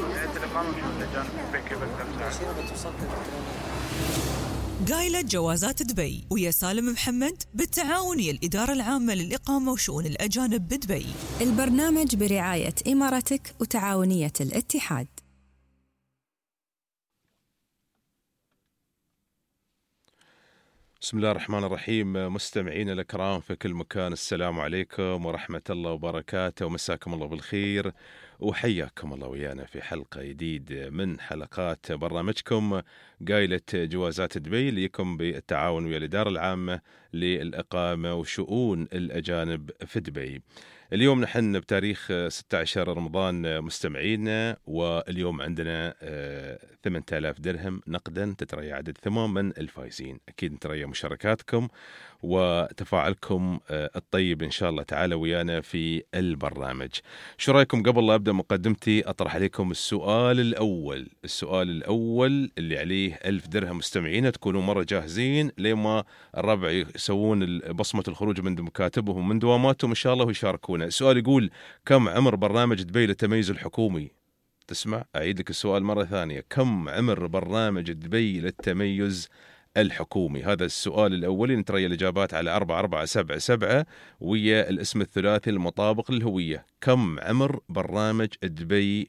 جمعية الإقامة وشؤون الأجانب في دبي كيف أقدر أساعد؟ قايلة جوازات دبي ويا سالم محمد بالتعاون ويا الإدارة العامة للإقامة وشؤون الأجانب بدبي. البرنامج برعاية إماراتك وتعاونية الاتحاد. بسم الله الرحمن الرحيم. مستمعين الكرام في كل مكان، السلام عليكم ورحمة الله وبركاته، ومساكم الله بالخير وحياكم الله ويانا في حلقة جديدة من حلقات برنامجكم قايلة جوازات دبي اللي يكم بالتعاون ويا الإدارة العامة للإقامة وشؤون الأجانب في دبي. اليوم نحن بتاريخ 16 رمضان مستمعينا، واليوم عندنا 8000 درهم نقدا تتريا عدد ثمام من الفائزين. أكيد نتريا مشاركاتكم وتفاعلكم الطيب إن شاء الله تعالى ويانا في البرنامج. شو رأيكم قبل لا أبدأ مقدمتي أطرح عليكم السؤال الأول اللي عليه 1000 درهم مستمعين، تكونوا مرة جاهزين لما الربع يسوون بصمة الخروج من مكاتبهم من دواماتهم إن شاء الله ويشاركونا. السؤال يقول: كم عمر برنامج دبي للتميز الحكومي؟ تسمع أعيد لك السؤال مرة ثانية، كم عمر برنامج دبي للتميز الحكومي؟ هذا السؤال الأولي. نتري الإجابات على 4477 ويا الاسم الثلاثي المطابق للهوية. كم عمر برنامج دبي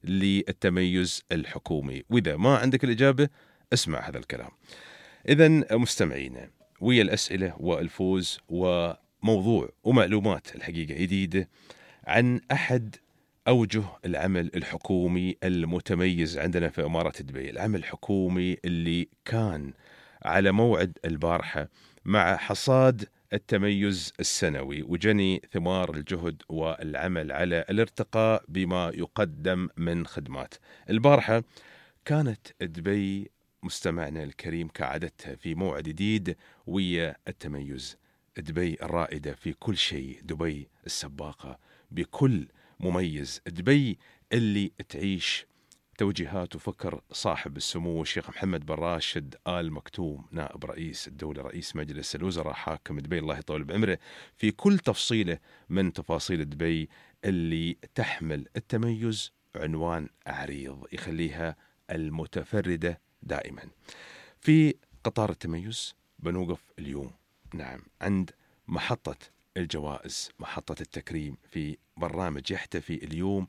للتميز الحكومي؟ وإذا ما عندك الإجابة اسمع هذا الكلام. إذن مستمعينا، ويا الأسئلة والفوز وموضوع ومعلومات الحقيقة جديدة عن أحد أوجه العمل الحكومي المتميز عندنا في إمارة دبي. العمل الحكومي اللي كان على موعد البارحة مع حصاد التميز السنوي وجني ثمار الجهد والعمل على الارتقاء بما يقدم من خدمات. البارحة كانت دبي مستمعنا الكريم كعادتها في موعد جديد ويا التميز. دبي الرائدة في كل شيء، دبي السباقة بكل مميز، دبي اللي تعيش توجيهات وفكر صاحب السمو الشيخ محمد بن راشد آل مكتوم نائب رئيس الدولة رئيس مجلس الوزراء حاكم دبي الله يطول بعمره في كل تفصيلة من تفاصيل دبي اللي تحمل التميز عنوان عريض يخليها المتفردة دائما. في قطار التميز بنوقف اليوم نعم عند محطة الجوائز، محطة التكريم، في برنامج يحتفي اليوم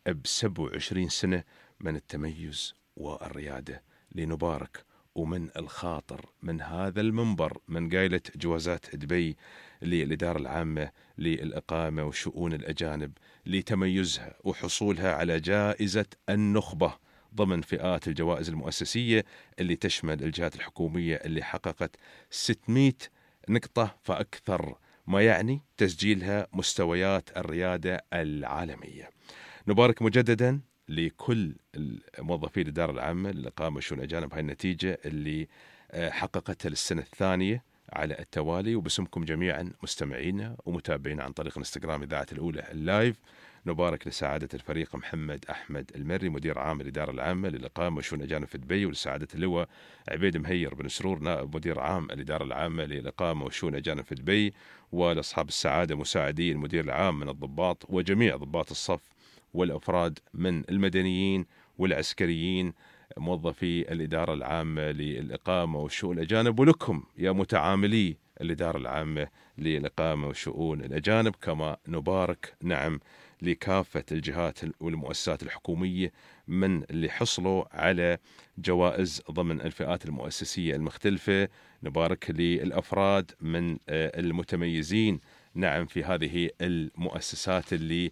ب27 سنة من التميز والريادة. لنبارك ومن الخاطر من هذا المنبر من قايلة جوازات دبي للإدارة العامة للإقامة وشؤون الأجانب لتميزها وحصولها على جائزة النخبة ضمن فئات الجوائز المؤسسية اللي تشمل الجهات الحكومية اللي حققت 600 نقطة فأكثر، ما يعني تسجيلها مستويات الريادة العالمية. نبارك مجددا لكل الموظفين الإدارة العامة للإقامة وشؤون الأجانب هاي النتيجة اللي حققتها للسنة الثانية على التوالي، وباسمكم جميعا مستمعينا ومتابعين عن طريق الانستغرام إذاعة الأولى اللايف. نبارك لسعادة الفريق محمد أحمد المري مدير عام الإدارة العامة للإقامة وشؤون الأجانب في دبي، ولسعادة اللواء عبيد مهير بن سرور نائب مدير عام الإدارة العامة للإقامة وشؤون الأجانب في دبي، ولأصحاب السعادة مساعدي المدير العام من الضباط وجميع ضباط الصف والأفراد من المدنيين والعسكريين موظفي الإدارة العامة للإقامة وشؤون الأجانب، ولكم يا متعاملي الإدارة العامة للإقامة وشؤون الأجانب. كما نبارك نعم لكافة الجهات والمؤسسات الحكومية من اللي حصلوا على جوائز ضمن الفئات المؤسسية المختلفة. نبارك للأفراد من المتميزين نعم في هذه المؤسسات اللي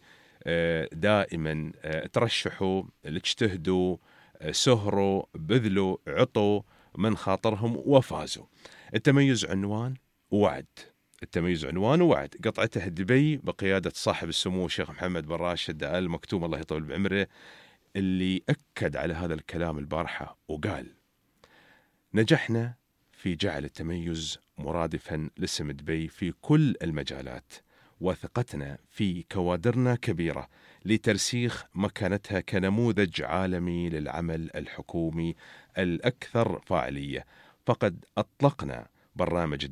دائما ترشحوا، اجتهدوا، سهروا، بذلوا، عطوا من خاطرهم وفازوا. التميز عنوان ووعد، التميز عنوان ووعد. قطعته دبي بقيادة صاحب السمو الشيخ محمد بن راشد آل مكتوم الله يطول بعمره، اللي أكد على هذا الكلام البارحة وقال: نجحنا في جعل التميز مرادفا لاسم دبي في كل المجالات، وثقتنا في كوادرنا كبيرة لترسيخ مكانتها كنموذج عالمي للعمل الحكومي الأكثر فاعلية. فقد أطلقنا برنامج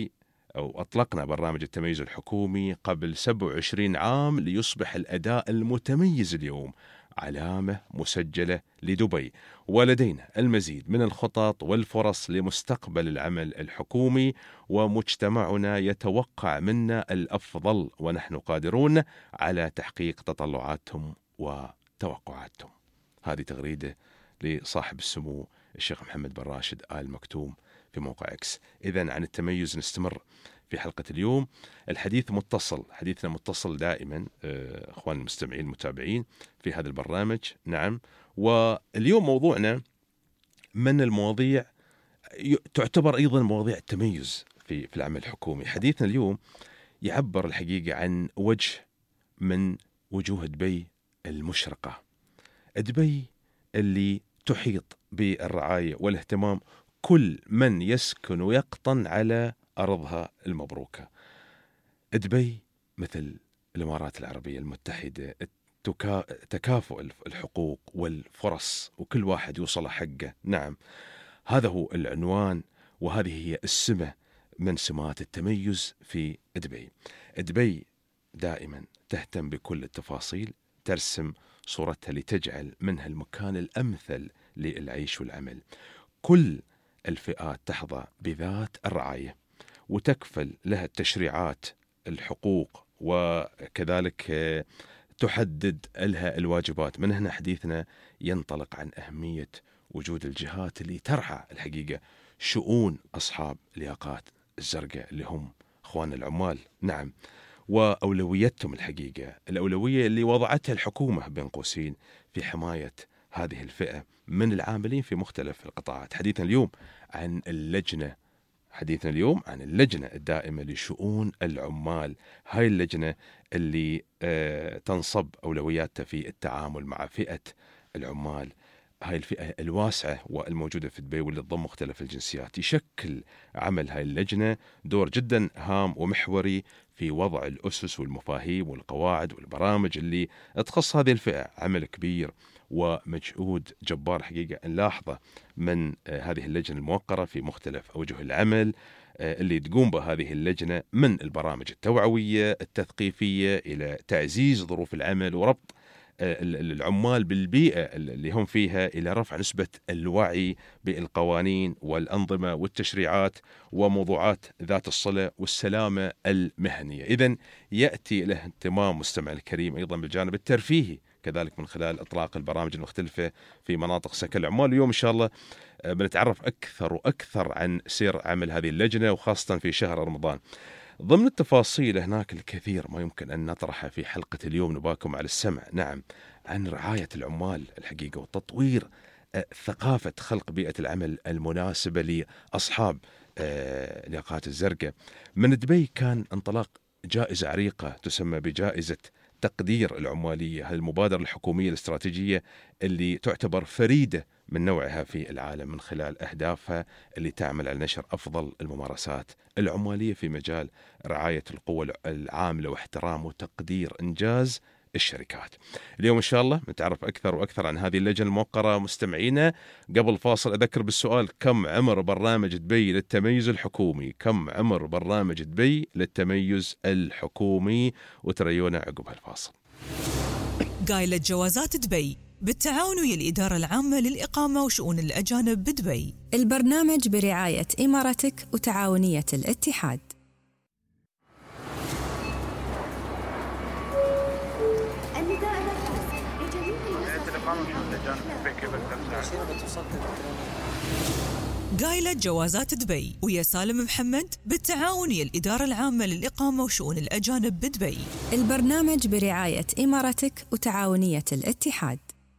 التميز الحكومي قبل 27 عام ليصبح الأداء المتميز اليوم علامة مسجلة لدبي، ولدينا المزيد من الخطط والفرص لمستقبل العمل الحكومي، ومجتمعنا يتوقع منا الأفضل، ونحن قادرون على تحقيق تطلعاتهم وتوقعاتهم. هذه تغريدة لصاحب السمو الشيخ محمد بن راشد آل مكتوم في موقع إكس. إذن عن التميز نستمر في حلقة اليوم. الحديث متصل، حديثنا متصل دائما أخوان المستمعين المتابعين في هذا البرنامج. نعم، واليوم موضوعنا من المواضيع تعتبر أيضا مواضيع التميز في العمل الحكومي. حديثنا اليوم يعبر الحقيقة عن وجه من وجوه دبي المشرقة، دبي اللي تحيط بالرعاية والاهتمام كل من يسكن ويقطن على أرضها المبروكة. دبي مثل الإمارات العربية المتحدة، تكافؤ الحقوق والفرص وكل واحد يوصل حقه. نعم، هذا هو العنوان وهذه هي السمة من سمات التميز في دبي. دبي دائما تهتم بكل التفاصيل، ترسم صورتها لتجعل منها المكان الأمثل للعيش والعمل. كل الفئات تحظى بذات الرعاية وتكفل لها التشريعات، الحقوق، وكذلك تحدد لها الواجبات. من هنا حديثنا ينطلق عن أهمية وجود الجهات اللي ترعى الحقيقة شؤون أصحاب الياقات الزرقاء اللي هم أخوان العمال. نعم، وأولويتهم الحقيقة الأولوية اللي وضعتها الحكومة بين قوسين في حماية هذه الفئة من العاملين في مختلف القطاعات. حديثنا اليوم عن اللجنة الدائمة لشؤون العمال. هاي اللجنة اللي تنصب أولوياتها في التعامل مع فئة العمال، هاي الفئة الواسعة والموجودة في دبي واللي تضم مختلف الجنسيات. يشكل عمل هاي اللجنة دور جدا هام ومحوري في وضع الأسس والمفاهيم والقواعد والبرامج اللي تخص هذه الفئة. عمل كبير ومجهود جبار حقيقة نلاحظه من هذه اللجنة الموقرة في مختلف أوجه العمل اللي تقوم بهذه اللجنة، من البرامج التوعوية التثقيفية إلى تعزيز ظروف العمل وربط العمال بالبيئة اللي هم فيها، إلى رفع نسبة الوعي بالقوانين والأنظمة والتشريعات وموضوعات ذات الصلة والسلامة المهنية. إذن يأتي له اهتمام مستمع الكريم أيضا بالجانب الترفيهي كذلك من خلال إطلاق البرامج المختلفة في مناطق سكن العمال. اليوم إن شاء الله بنتعرف أكثر وأكثر عن سير عمل هذه اللجنة، وخاصة في شهر رمضان. ضمن التفاصيل هناك الكثير ما يمكن أن نطرحه في حلقة اليوم، نباكم على السمع. نعم، عن رعاية العمال الحقيقة وتطوير ثقافة خلق بيئة العمل المناسبة لأصحاب الياقات الزرقاء. من دبي كان انطلاق جائزة عريقة تسمى بجائزة تقدير العمالية، المبادرة الحكومية الاستراتيجية اللي تعتبر فريدة من نوعها في العالم، من خلال أهدافها اللي تعمل على نشر أفضل الممارسات العمالية في مجال رعاية القوى العاملة واحترام وتقدير إنجاز الشركات. اليوم إن شاء الله نتعرف أكثر وأكثر عن هذه اللجنة الموقرة. مستمعينا، قبل فاصل أذكر بالسؤال: كم عمر برنامج دبي للتميز الحكومي؟ كم عمر برنامج دبي للتميز الحكومي؟ وتريونا عقب هالفاصل. قايلة جوازات دبي بالتعاون ويا الإدارة العامة للإقامة وشؤون الأجانب بدبي. البرنامج برعاية إمارتك وتعاونية الاتحاد. قايلة جوازات دبي ويا سالم محمد بالتعاون ويا الإدارة العامة للإقامة وشؤون الأجانب بدبي. البرنامج برعاية إمارتك وتعاونية الاتحاد.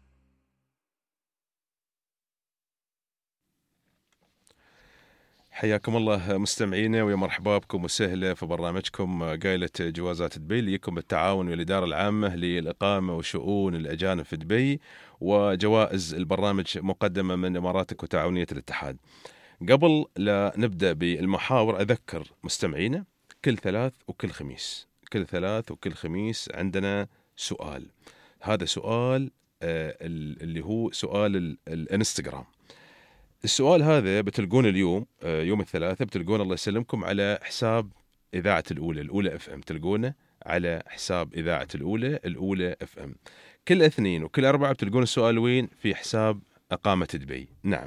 حياكم الله مستمعينا، ويا مرحبا بكم وسهلا في برنامجكم قايلة جوازات دبي، اللي يكون بالتعاون والإدارة العامة للإقامة وشؤون الأجانب في دبي، وجوائز البرنامج مقدمة من إماراتك وتعاونية الاتحاد. قبل لا نبدأ بالمحاور أذكر مستمعينا كل ثلاث وكل خميس عندنا سؤال. هذا سؤال اللي هو سؤال الانستغرام. السؤال هذا بتلقون اليوم يوم الثلاثاء، بتلقون الله يسلمكم على حساب إذاعة الأولى FM، تلقونه على حساب إذاعة الأولى FM. كل اثنين وكل أربعة بتلقون السؤال وين؟ في حساب إقامة دبي. نعم،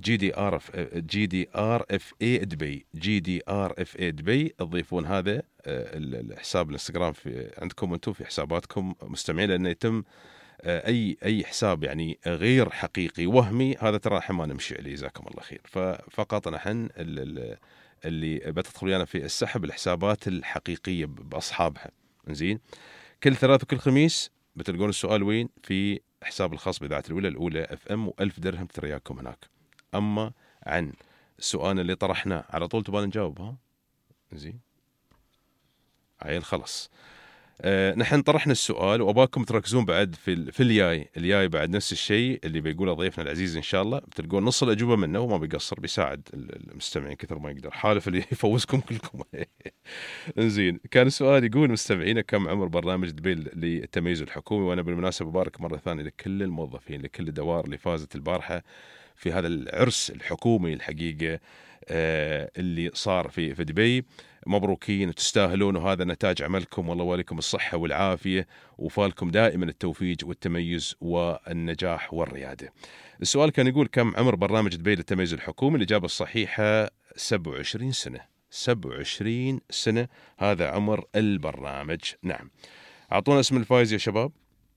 GDRFA دبي، GDRFA دبي. تضيفون هذا الحساب الانستغرام في عندكم انتم في حساباتكم مستمعين، لأنه يتم أي حساب يعني غير حقيقي وهمي، هذا ترى ما نمشي عليه. جزاكم الله خير. ففقط نحن اللي بتدخل أنا في السحب الحسابات الحقيقية بأصحابها. زين، كل ثلاث وكل خميس بتلقون السؤال وين؟ في حساب الخاص بإذاعة الأولى FM، و1000 درهم ترياكم هناك. أما عن السؤال اللي طرحناه على طول تبغى نجاوب؟ ها زين عيل خلص. نحن طرحنا السؤال وأباكم تركزون بعد في الجاي بعد نفس الشيء اللي بيقوله ضيفنا العزيز إن شاء الله، بتلقون نص الأجوبة منه وما بيقصر، بيساعد المستمعين كثر ما يقدر، حالف اللي يفوزكم كلكم. زين، كان السؤال يقول مستمعينا كم عمر برنامج دبي للتميز الحكومي؟ وأنا بالمناسبة بارك مرة ثانية لكل الموظفين، لكل الدوائر اللي فازت البارحة في هذا العرس الحكومي الحقيقة اللي صار في دبي. مبروكين وتستاهلون، وهذا نتاج عملكم، والله وليكم الصحة والعافية، وفالكم دائما التوفيق والتميز والنجاح والريادة. السؤال كان يقول كم عمر برنامج دبي للتميز الحكومي؟ الإجابة الصحيحة 27 سنة. 27 سنة هذا عمر البرنامج. نعم، أعطونا اسم الفائز يا شباب.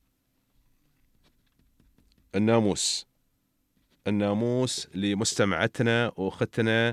الناموس لمستمعتنا وأختنا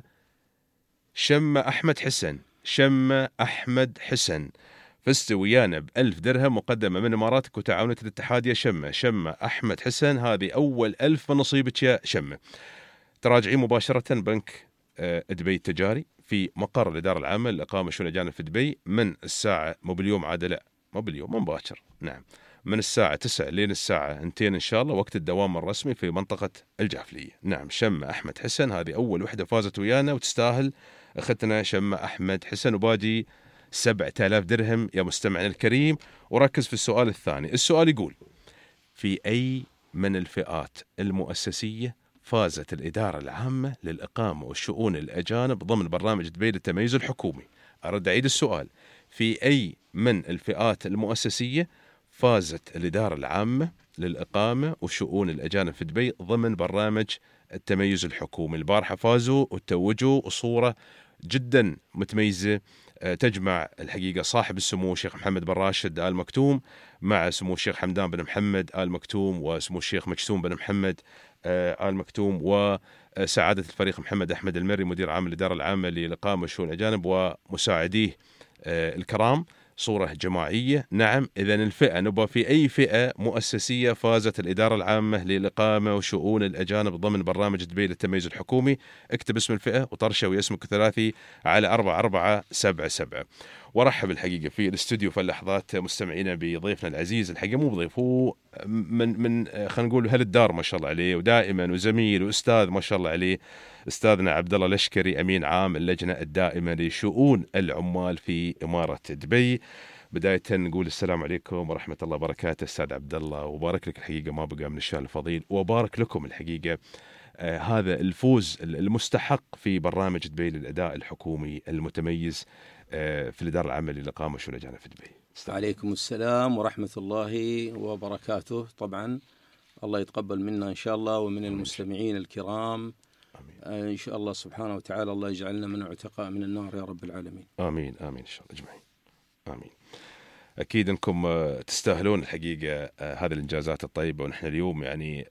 شمة أحمد حسن. شمة أحمد حسن فزت ويانا ب1000 درهم مقدمة من إماراتك وتعاونية الاتحاد يا شمة. شمة أحمد حسن، هذه أول 1000 من نصيبك يا شمة. تراجعين مباشرة بنك دبي التجاري في مقر الإدارة العامة للإقامة شؤون الأجانب في دبي من الساعة مو باليوم عاد، لا مو باليوم، من باكر. نعم، من الساعة 9 لين الساعة 2 إن شاء الله، وقت الدوام الرسمي في منطقة الجافلية. نعم، شمة أحمد حسن هذه أول وحدة فازت ويانا، وتستاهل أختنا شمة أحمد حسن، وباجي 7000 درهم يا مستمعنا الكريم. وركز في السؤال الثاني. السؤال يقول في أي من الفئات المؤسسية فازت الإدارة العامة للإقامة والشؤون الأجانب ضمن برنامج دبي للتميز الحكومي؟ أرد أعيد السؤال، في أي من الفئات المؤسسية فازت الإدارة العامة للإقامة وشؤون الأجانب في دبي ضمن برنامج التميز الحكومي؟ البارحة فازوا وتوجوا، وصورة جدا متميزة تجمع الحقيقة صاحب السمو الشيخ محمد بن راشد آل مكتوم مع سمو الشيخ حمدان بن محمد آل مكتوم وسمو الشيخ مجتوم بن محمد آل مكتوم، وسعادة الفريق محمد أحمد المري مدير عام الإدارة العامة للإقامة وشؤون الأجانب ومساعديه الكرام. صورة جماعية. نعم، إذن الفئة نبغى في أي فئة مؤسسية فازت الإدارة العامة للإقامة وشؤون الأجانب ضمن برنامج دبي للتميز الحكومي. اكتب اسم الفئة وطرشه واسمك الثلاثي على 4477. ورحب الحقيقة في الاستوديو في اللحظات مستمعينا بضيفنا العزيز، الحقيقة مو بضيف، هو من خلينا نقول أهل الدار ما شاء الله عليه، ودائما وزميل وأستاذ ما شاء الله عليه، أستاذنا عبد الله الأشكري أمين عام اللجنة الدائمة لشؤون العمال في إمارة دبي. بداية نقول السلام عليكم ورحمة الله وبركاته أستاذ عبد الله، وبارك لك الحقيقة ما بقى من الشان الفضيل، وبارك لكم الحقيقة هذا الفوز المستحق في برنامج دبي للأداء الحكومي المتميز في الإدارة العامة للإقامة وشؤون الأجانب في دبي. عليكم السلام ورحمة الله وبركاته. طبعا الله يتقبل منا إن شاء الله ومن المستمعين الكرام. آمين. إن شاء الله سبحانه وتعالى الله يجعلنا من عتقاء من النار يا رب العالمين. آمين آمين إن شاء الله أجمعين. آمين. أكيد أنكم تستاهلون الحقيقة هذه الإنجازات الطيبة، ونحن اليوم يعني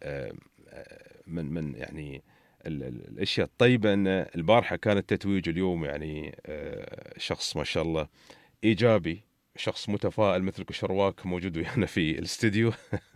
من يعني الأشياء الطيبة أن البارحة كان التتويج، اليوم يعني شخص ما شاء الله إيجابي، شخص متفائل مثلك وشرواك موجود ويانا في الاستديو.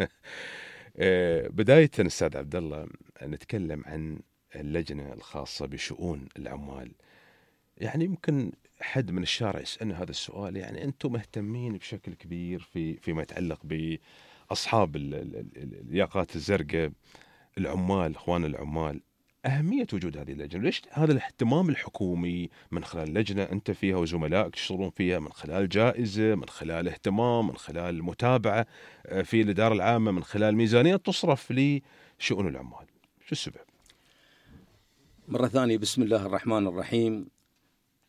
بداية أستاذ عبد الله نتكلم عن اللجنة الخاصة بشؤون العمال. يعني يمكن حد من الشارع يسألنا هذا السؤال، يعني أنتم مهتمين بشكل كبير فيما يتعلق بأصحاب الياقات الزرقاء، العمال، إخوان العمال، أهمية وجود هذه اللجنة. ليش هذا الاهتمام الحكومي من خلال لجنة أنت فيها وزملائك تشتغلون فيها، من خلال جائزة، من خلال اهتمام، من خلال متابعة في الإدارة العامة، من خلال ميزانية تصرف لشؤون العمال؟ شو السبب؟ مرة ثانية بسم الله الرحمن الرحيم.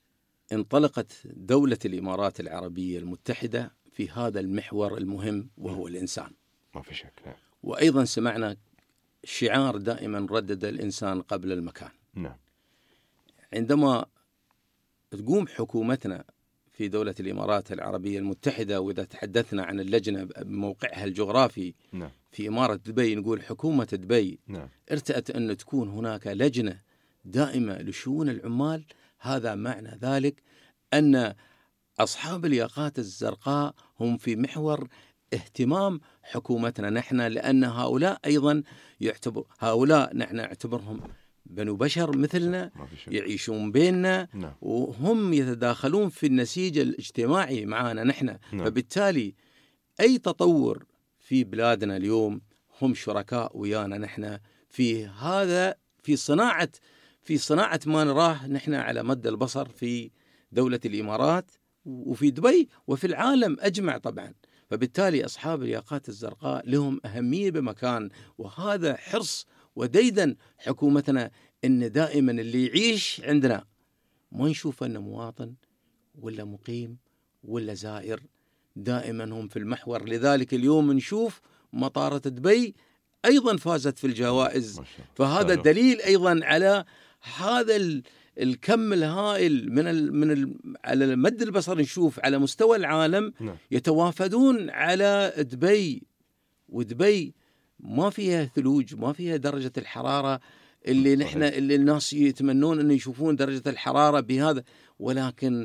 انطلقت دولة الإمارات العربية المتحدة في هذا المحور المهم وهو الإنسان. ما في شك. نعم. وأيضا سمعنا شعار دائما ردد الإنسان قبل المكان. نعم. عندما تقوم حكومتنا في دولة الإمارات العربية المتحدة، وإذا تحدثنا عن اللجنة بموقعها الجغرافي نعم. في إمارة دبي، نقول حكومة دبي نعم. ارتأت أن تكون هناك لجنة دائمة لشؤون العمال. هذا معنى ذلك أن أصحاب الياقات الزرقاء هم في محور اهتمام حكومتنا نحن، لأن هؤلاء أيضا هؤلاء نحن نعتبرهم بنو بشر مثلنا، يعيشون بيننا. نعم. وهم يتداخلون في النسيج الاجتماعي معنا نحن. نعم. فبالتالي أي تطور في بلادنا اليوم هم شركاء ويانا نحن في هذا، في صناعة ما نراه نحن على مد البصر في دولة الإمارات وفي دبي وفي العالم أجمع طبعا. فبالتالي أصحاب الياقات الزرقاء لهم أهمية بمكان، وهذا حرص وديدا حكومتنا إن دائما اللي يعيش عندنا ما نشوف أنه مواطن ولا مقيم ولا زائر، دائما هم في المحور. لذلك اليوم نشوف مطارة دبي أيضا فازت في الجوائز، فهذا دليل أيضا على هذا الكم الهائل على مد البصر. نشوف على مستوى العالم يتوافدون على دبي، ودبي ما فيها ثلوج، ما فيها درجة الحرارة اللي نحن اللي الناس يتمنون أن يشوفون درجة الحرارة بهذا، ولكن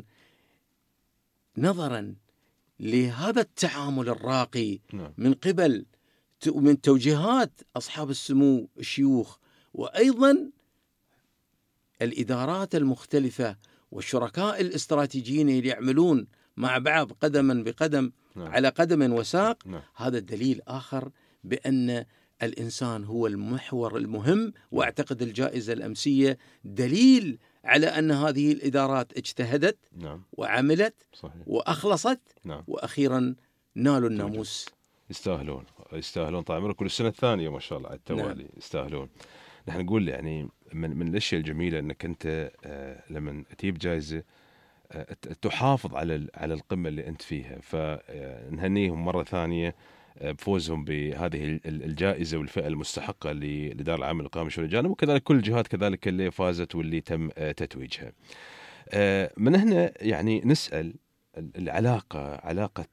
نظرا لهذا التعامل الراقي من قبل من توجيهات أصحاب السمو الشيوخ، وأيضا الإدارات المختلفة والشركاء الاستراتيجيين اللي يعملون مع بعض قدما بقدم على قدم وساق، هذا دليل آخر بأن الإنسان هو المحور المهم. وأعتقد الجائزة الأمسية دليل على أن هذه الإدارات اجتهدت وعملت وأخلصت وأخيرا نالوا الناموس. يستاهلون طال عمرك، كل السنة الثانية ما شاء الله على التوالي. يستاهلون. نحن نقول يعني من الأشياء الجميلة أنك أنت لما تجيب جائزة تحافظ على القمة اللي أنت فيها، فنهنيهم مرة ثانية بفوزهم بهذه الجائزة والفئة المستحقة للإدارة العامة للإقامة وشؤون الأجانب، وكذلك كل الجهات كذلك اللي فازت واللي تم تتويجها. من هنا يعني نسأل علاقة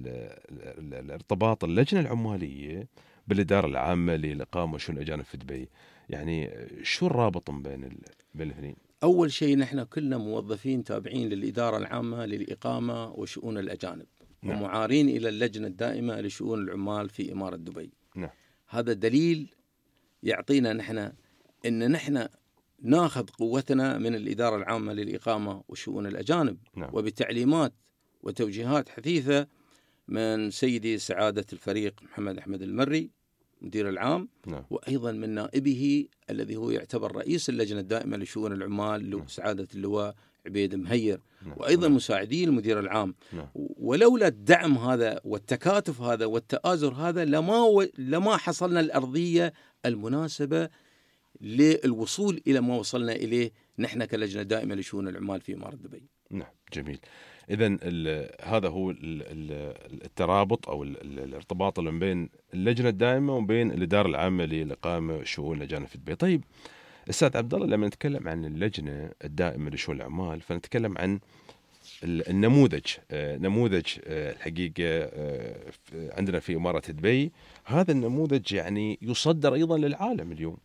الارتباط اللجنة العمالية بالإدارة العامة للإقامة وشؤون الأجانب في دبي، يعني شو الرابط بين الاثنين؟ أول شيء نحن كلنا موظفين تابعين للإدارة العامة للإقامة وشؤون الأجانب، ومعارين إلى اللجنة الدائمة لشؤون العمال في إمارة دبي. هذا دليل يعطينا نحن إن نحن ناخذ قوتنا من الإدارة العامة للإقامة وشؤون الأجانب، وبتعليمات وتوجيهات حثيثة من سيدي سعادة الفريق محمد أحمد المري مدير العام، وأيضا من نائبه الذي هو يعتبر رئيس اللجنة الدائمة لشؤون العمال سعادة اللواء عبيد مهير، وأيضا مساعدي المدير العام. ولولا الدعم هذا والتكاتف هذا والتآزر هذا لما حصلنا الأرضية المناسبة للوصول إلى ما وصلنا إليه نحن كلجنة دائمة لشؤون العمال في إمارة دبي. نعم، جميل. إذن هذا هو الترابط أو الارتباط اللي بين اللجنة الدائمة وبين الإدارة العامة للإقامة وشؤون الأجانب في دبي. طيب أستاذ عبد الله، لما نتكلم عن اللجنة الدائمة لشؤون العمال فنتكلم عن النموذج الحقيقة عندنا في إمارة دبي. هذا النموذج يعني يصدر أيضا للعالم اليوم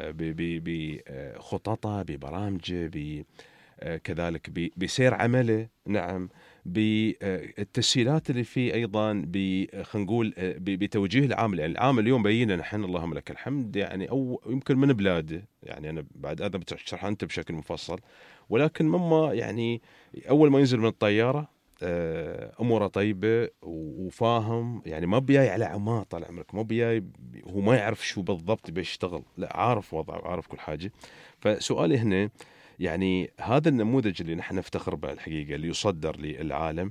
بخططه، ببرامجه، كذلك بسير عمله، نعم، بالتسهيلات اللي فيه، أيضا خلينا نقول بتوجيه العامل. يعني العامل اليوم بينا نحن اللهم لك الحمد يعني أو يمكن من بلاده، يعني أنا بعد هذا بتشرح أنت بشكل مفصل، ولكن مما يعني أول ما ينزل من الطيارة أموره طيبة وفاهم، يعني ما بياي على عماه طال عمرك، ما بياي هو ما يعرف شو بالضبط بيشتغل، لا عارف وضعه وعارف كل حاجة. فسؤالي هنا يعني هذا النموذج اللي نحن نفتخر به الحقيقة اللي يصدر للعالم،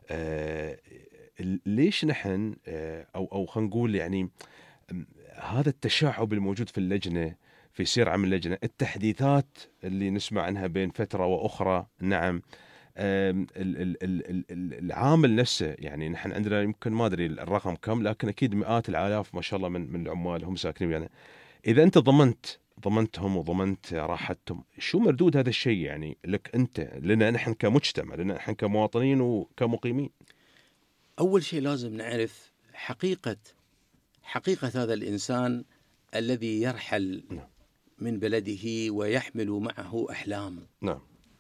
ليش نحن أو خلينا نقول يعني هذا التشعب الموجود في اللجنة، في سير عمل اللجنة، التحديثات اللي نسمع عنها بين فترة وأخرى، نعم، العامل نفسه، يعني نحن عندنا يمكن ما ادري الرقم كم، لكن اكيد مئات الالاف ما شاء الله من العمال هم ساكنين يعني. اذا انت ضمنتهم وضمنت راحتهم، شو مردود هذا الشيء يعني لك انت، لنا نحن كمجتمع، لنا نحن كمواطنين وكمقيمين؟ أول شيء لازم نعرف حقيقة هذا الإنسان الذي يرحل من بلده ويحمل معه أحلام. نعم.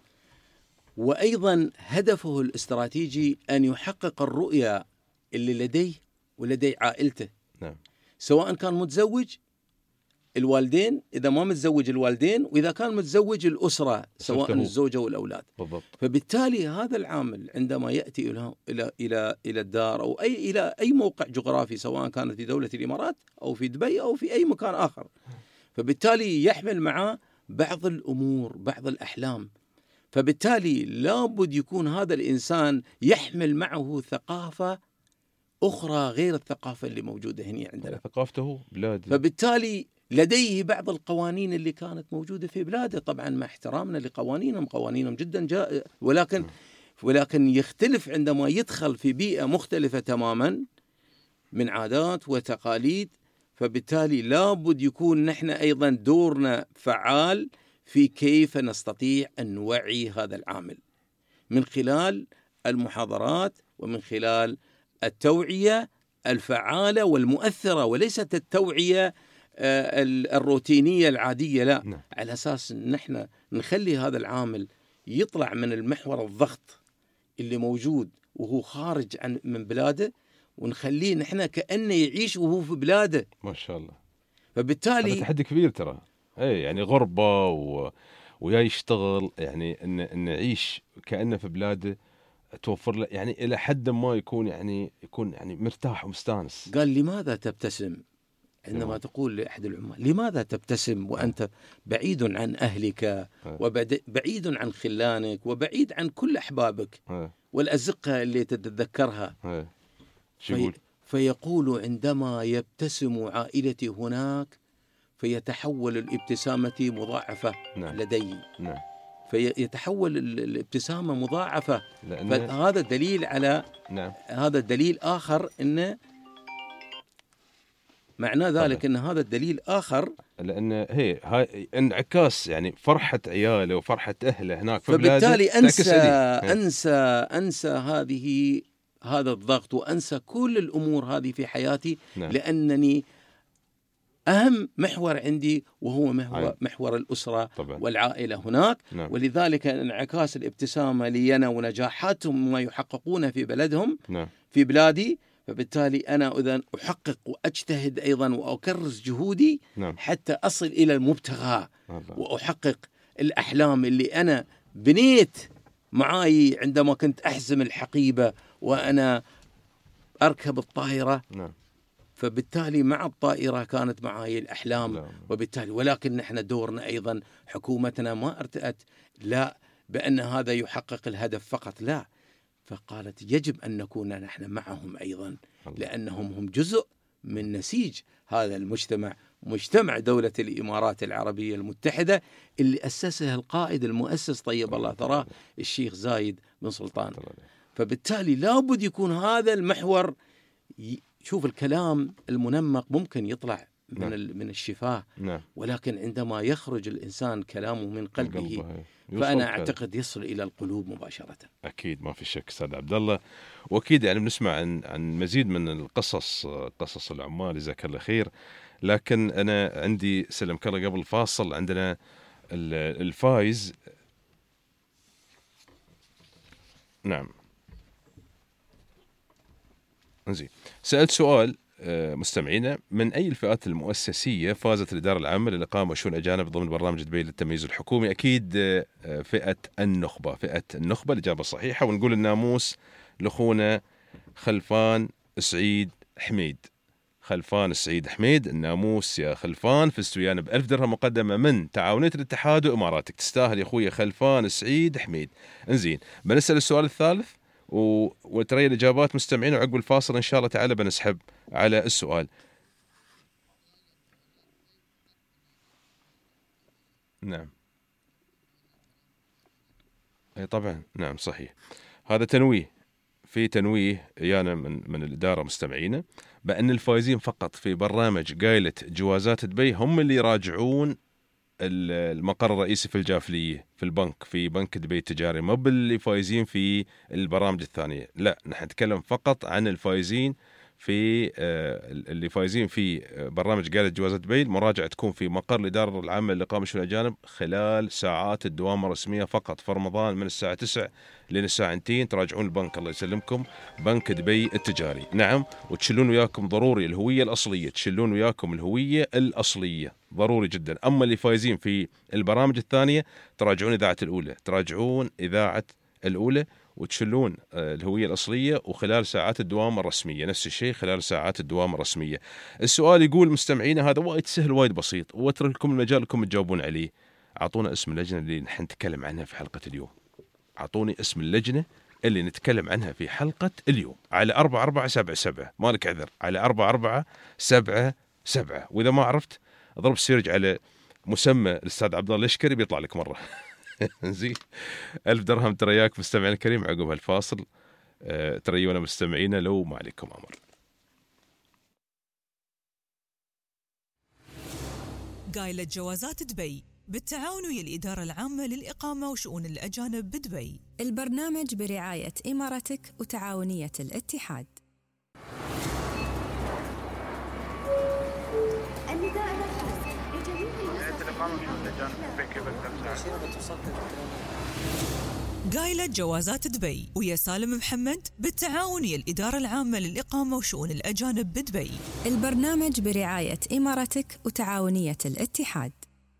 وأيضا هدفه الاستراتيجي أن يحقق الرؤية اللي لديه ولدي عائلته. نعم. سواء كان متزوج الوالدين، إذا ما متزوج الوالدين، وإذا كان متزوج الأسرة سواء الزوجة والأولاد. بالضبط. فبالتالي هذا العامل عندما يأتي إلى الدار أو إلى أي موقع جغرافي، سواء كانت في دولة الإمارات أو في دبي أو في أي مكان آخر، فبالتالي يحمل معه بعض الأمور، بعض الأحلام. فبالتالي لابد يكون هذا الإنسان يحمل معه ثقافة أخرى غير الثقافة اللي موجودة هنا عندنا. ثقافته بلاد. فبالتالي لديه بعض القوانين اللي كانت موجودة في بلاده، طبعا مع احترامنا قوانينهم جدا جائزة، ولكن يختلف عندما يدخل في بيئة مختلفة تماما من عادات وتقاليد. فبالتالي لابد يكون نحن أيضا دورنا فعال في كيف نستطيع أن نوعي هذا العامل من خلال المحاضرات ومن خلال التوعية الفعالة والمؤثرة، وليست التوعية الروتينية العادية، لا. نعم. على أساس أن نحن نخلي هذا العامل يطلع من المحور الضغط اللي موجود وهو خارج من بلاده، ونخليه نحن كأنه يعيش وهو في بلاده. ما شاء الله. فبالتالي هذا تحدي كبير ترى. يعني غربة ويا يشتغل، يعني إن يعيش كأنه في بلاده، توفر له يعني إلى حد ما يكون يعني مرتاح ومستانس. قال لماذا تبتسم عندما تقول لأحد العمال لماذا تبتسم وأنت بعيد عن أهلك وبعيد عن خلانك وبعيد عن كل أحبابك والأزقة اللي تتذكرها؟ فيقول عندما يبتسم عائلتي هناك فيتحول الابتسامة مضاعفة. نعم. لدي. نعم. فيتحول الابتسامة مضاعفة. فهذا دليل على. نعم. هذا دليل آخر إن معنى ذلك أن هذا الدليل آخر، لأن هاي انعكاس يعني فرحة عياله وفرحة أهله هناك في بلاده. فبالتالي أنسى هذا الضغط وأنسى كل الأمور هذه في حياتي. نعم. لأنني أهم محور عندي وهو محور الأسرة. طبعا. والعائلة هناك. نعم. ولذلك انعكاس الابتسامة لي أنا ونجاحاتهم ما يحققون في بلدهم. نعم. في بلادي. فبالتالي أنا إذن أحقق وأجتهد أيضا وأكرس جهودي. نعم. حتى أصل إلى المبتغى وأحقق الأحلام اللي أنا بنيت معاي عندما كنت أحزم الحقيبة وأنا أركب الطائرة. نعم. فبالتالي مع الطائرة كانت معاي الأحلام. نعم. وبالتالي ولكن نحن دورنا أيضا، حكومتنا ما ارتأت لا بأن هذا يحقق الهدف فقط، لا، فقالت يجب أن نكون نحن معهم أيضا، لأنهم هم جزء من نسيج هذا المجتمع، مجتمع دولة الإمارات العربية المتحدة اللي أسسها القائد المؤسس طيب الله ثراه الشيخ زايد بن سلطان. فبالتالي لابد يكون هذا المحور. شوف الكلام المنمق ممكن يطلع من الشفاه. نعم. ولكن عندما يخرج الإنسان كلامه من قلبه فأنا أعتقد يصل إلى القلوب مباشرة. أكيد ما في شك أستاذ عبد الله، وأكيد يعني بنسمع عن مزيد من القصص، قصص العمال جزاك الله خير. لكن أنا عندي سلمك الله قبل الفاصل عندنا الفايز. نعم. زين، سألت سؤال مستمعينا: من أي الفئات المؤسسية فازت الإدارة العامة للإقامة وشؤون الأجانب ضمن برنامج دبي للتمييز الحكومي؟ أكيد فئة النخبة. الإجابة الصحيحة. ونقول الناموس لأخونا خلفان سعيد حميد. الناموس يا خلفان، فزت ويانا ب1000 درهم مقدمة من تعاونية الاتحاد وإماراتك. تستاهل يا أخوي خلفان سعيد حميد. انزين، بنسأل السؤال الثالث وترى الإجابات مستمعين، وعقب الفاصل إن شاء الله تعالى بنسحب على السؤال. نعم. اي طبعا نعم صحيح. هذا تنويه، في تنويه يعني من الإدارة مستمعينا بأن الفائزين فقط في برنامج قايلة جوازات دبي هم اللي يراجعون المقر الرئيسي في الجافلية في البنك، في بنك دبي التجاري، ما باللي فايزين في البرامج الثانية. لا، نحن نتكلم فقط عن الفايزين في اللي فايزين في برنامج قايلة جوازات دبي. المراجعة تكون في مقر الإدارة العامة للإقامة والشؤون الأجانب خلال ساعات الدوام الرسمية فقط في رمضان من الساعة 9 لين الساعة 2. تراجعون البنك الله يسلمكم، بنك دبي التجاري. نعم، وتشيلون وياكم ضروري الهوية الأصلية، تشيلون وياكم الهوية الأصلية ضروري جدا. أما اللي فايزين في البرامج الثانية تراجعون إذاعة الأولى، تراجعون إذاعة الأولى وتشلون الهوية الأصلية، وخلال ساعات الدوام الرسمية نفس الشيء خلال ساعات الدوام الرسمية. السؤال يقول مستمعينا هذا وايد سهل وايد بسيط، واترك لكم المجال لكم تجاوبون عليه. أعطونا اسم اللجنة اللي نحن نتكلم عنها في حلقة اليوم. أعطوني اسم اللجنة اللي نتكلم عنها في حلقة اليوم على 4477. مالك عذر، على 4477. وإذا ما عرفت اضرب سيرج على مسمى الأستاذ عبد الله الأشكري بيطلع لك مرة. زين، 1000 درهم ترياك مستمعنا الكريم. عقب هالفاصل تريونا مستمعينا لو ما عليكم أمر. قايلة جوازات دبي بالتعاون ويا الإدارة العامة للإقامة وشؤون الأجانب بدبي. البرنامج برعاية إمارتك وتعاونية الاتحاد. قايلة جوازات دبي ويا سالم محمد بالتعاون ويا الإدارة العامة للإقامة وشؤون الأجانب بدبي. البرنامج برعاية إمارتك وتعاونية الاتحاد.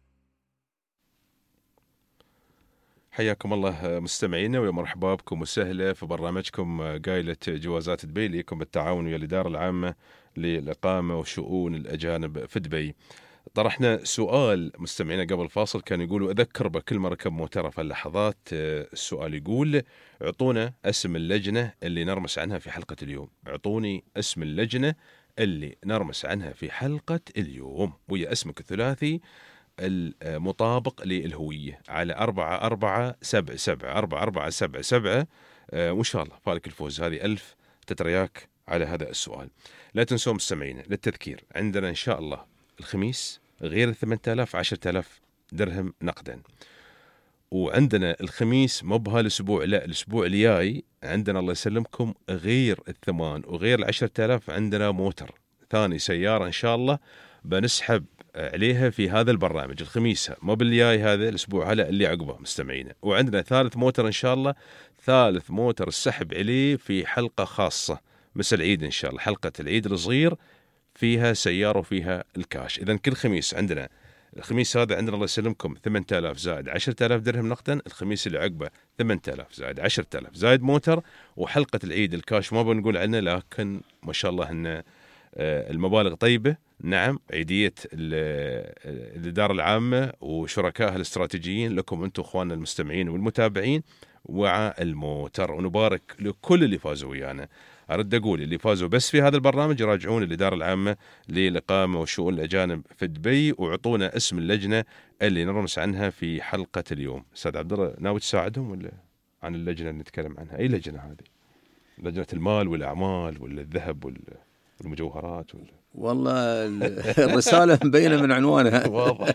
حياكم الله مستمعينا ومرحبا بكم وسهلا في برنامجكم قايلة جوازات دبي لكم بالتعاون ويا الإدارة العامة للإقامة وشؤون الأجانب في دبي. طرحنا سؤال مستمعينا قبل الفاصل، كان يقولوا أذكر بكل مركب موترة في اللحظات. السؤال يقول اعطونا اسم اللجنة اللي نرمس عنها في حلقة اليوم. اعطوني اسم اللجنة اللي نرمس عنها في حلقة اليوم ويا اسمك الثلاثي المطابق للهوية على 4477 4477. وإن شاء الله فالك الفوز، هذه 1000 تترياك على هذا السؤال. لا تنسوا مستمعينا للتذكير، عندنا إن شاء الله الخميس غير 8000 10,000 درهم نقدا. وعندنا الخميس مو بهالاسبوع، لا الاسبوع الجاي عندنا الله يسلمكم غير 8 وغير 10,000 عندنا موتر ثاني سيارة ان شاء الله بنسحب عليها في هذا البرنامج الخميس، مو بالجاي هذا الاسبوع، هلا اللي عقبه مستمعينا. وعندنا ثالث موتر ان شاء الله، ثالث موتر السحب عليه في حلقة خاصة مساء العيد ان شاء الله، حلقة العيد الصغير فيها سيارة وفيها الكاش. إذن كل خميس عندنا، الخميس هذا عندنا الله يسلمكم 8000 زائد 10,000 درهم نقدا، الخميس اللي عقبه 8000 زائد 10,000 زائد موتر، وحلقة العيد الكاش ما بنقول عنه لكن ما شاء الله إن المبالغ طيبة. نعم، عيدية الإدارة العامة وشركائها الاستراتيجيين لكم أنتم أخواننا المستمعين والمتابعين وع الموتر، ونبارك لكل اللي فازوا ويانا. أرد أقول اللي فازوا بس في هذا البرنامج يراجعون الإدارة العامة للإقامة وشؤون الأجانب في دبي، وعطونا اسم اللجنة اللي نرمس عنها في حلقة اليوم. أستاذ عبد الله ناوي تساعدهم ولا عن اللجنة اللي نتكلم عنها؟ أي لجنة هذه؟ لجنة المال والأعمال ولا الذهب والمجوهرات ولا؟ والله الرسالة مبينة من عنوانها. واضح.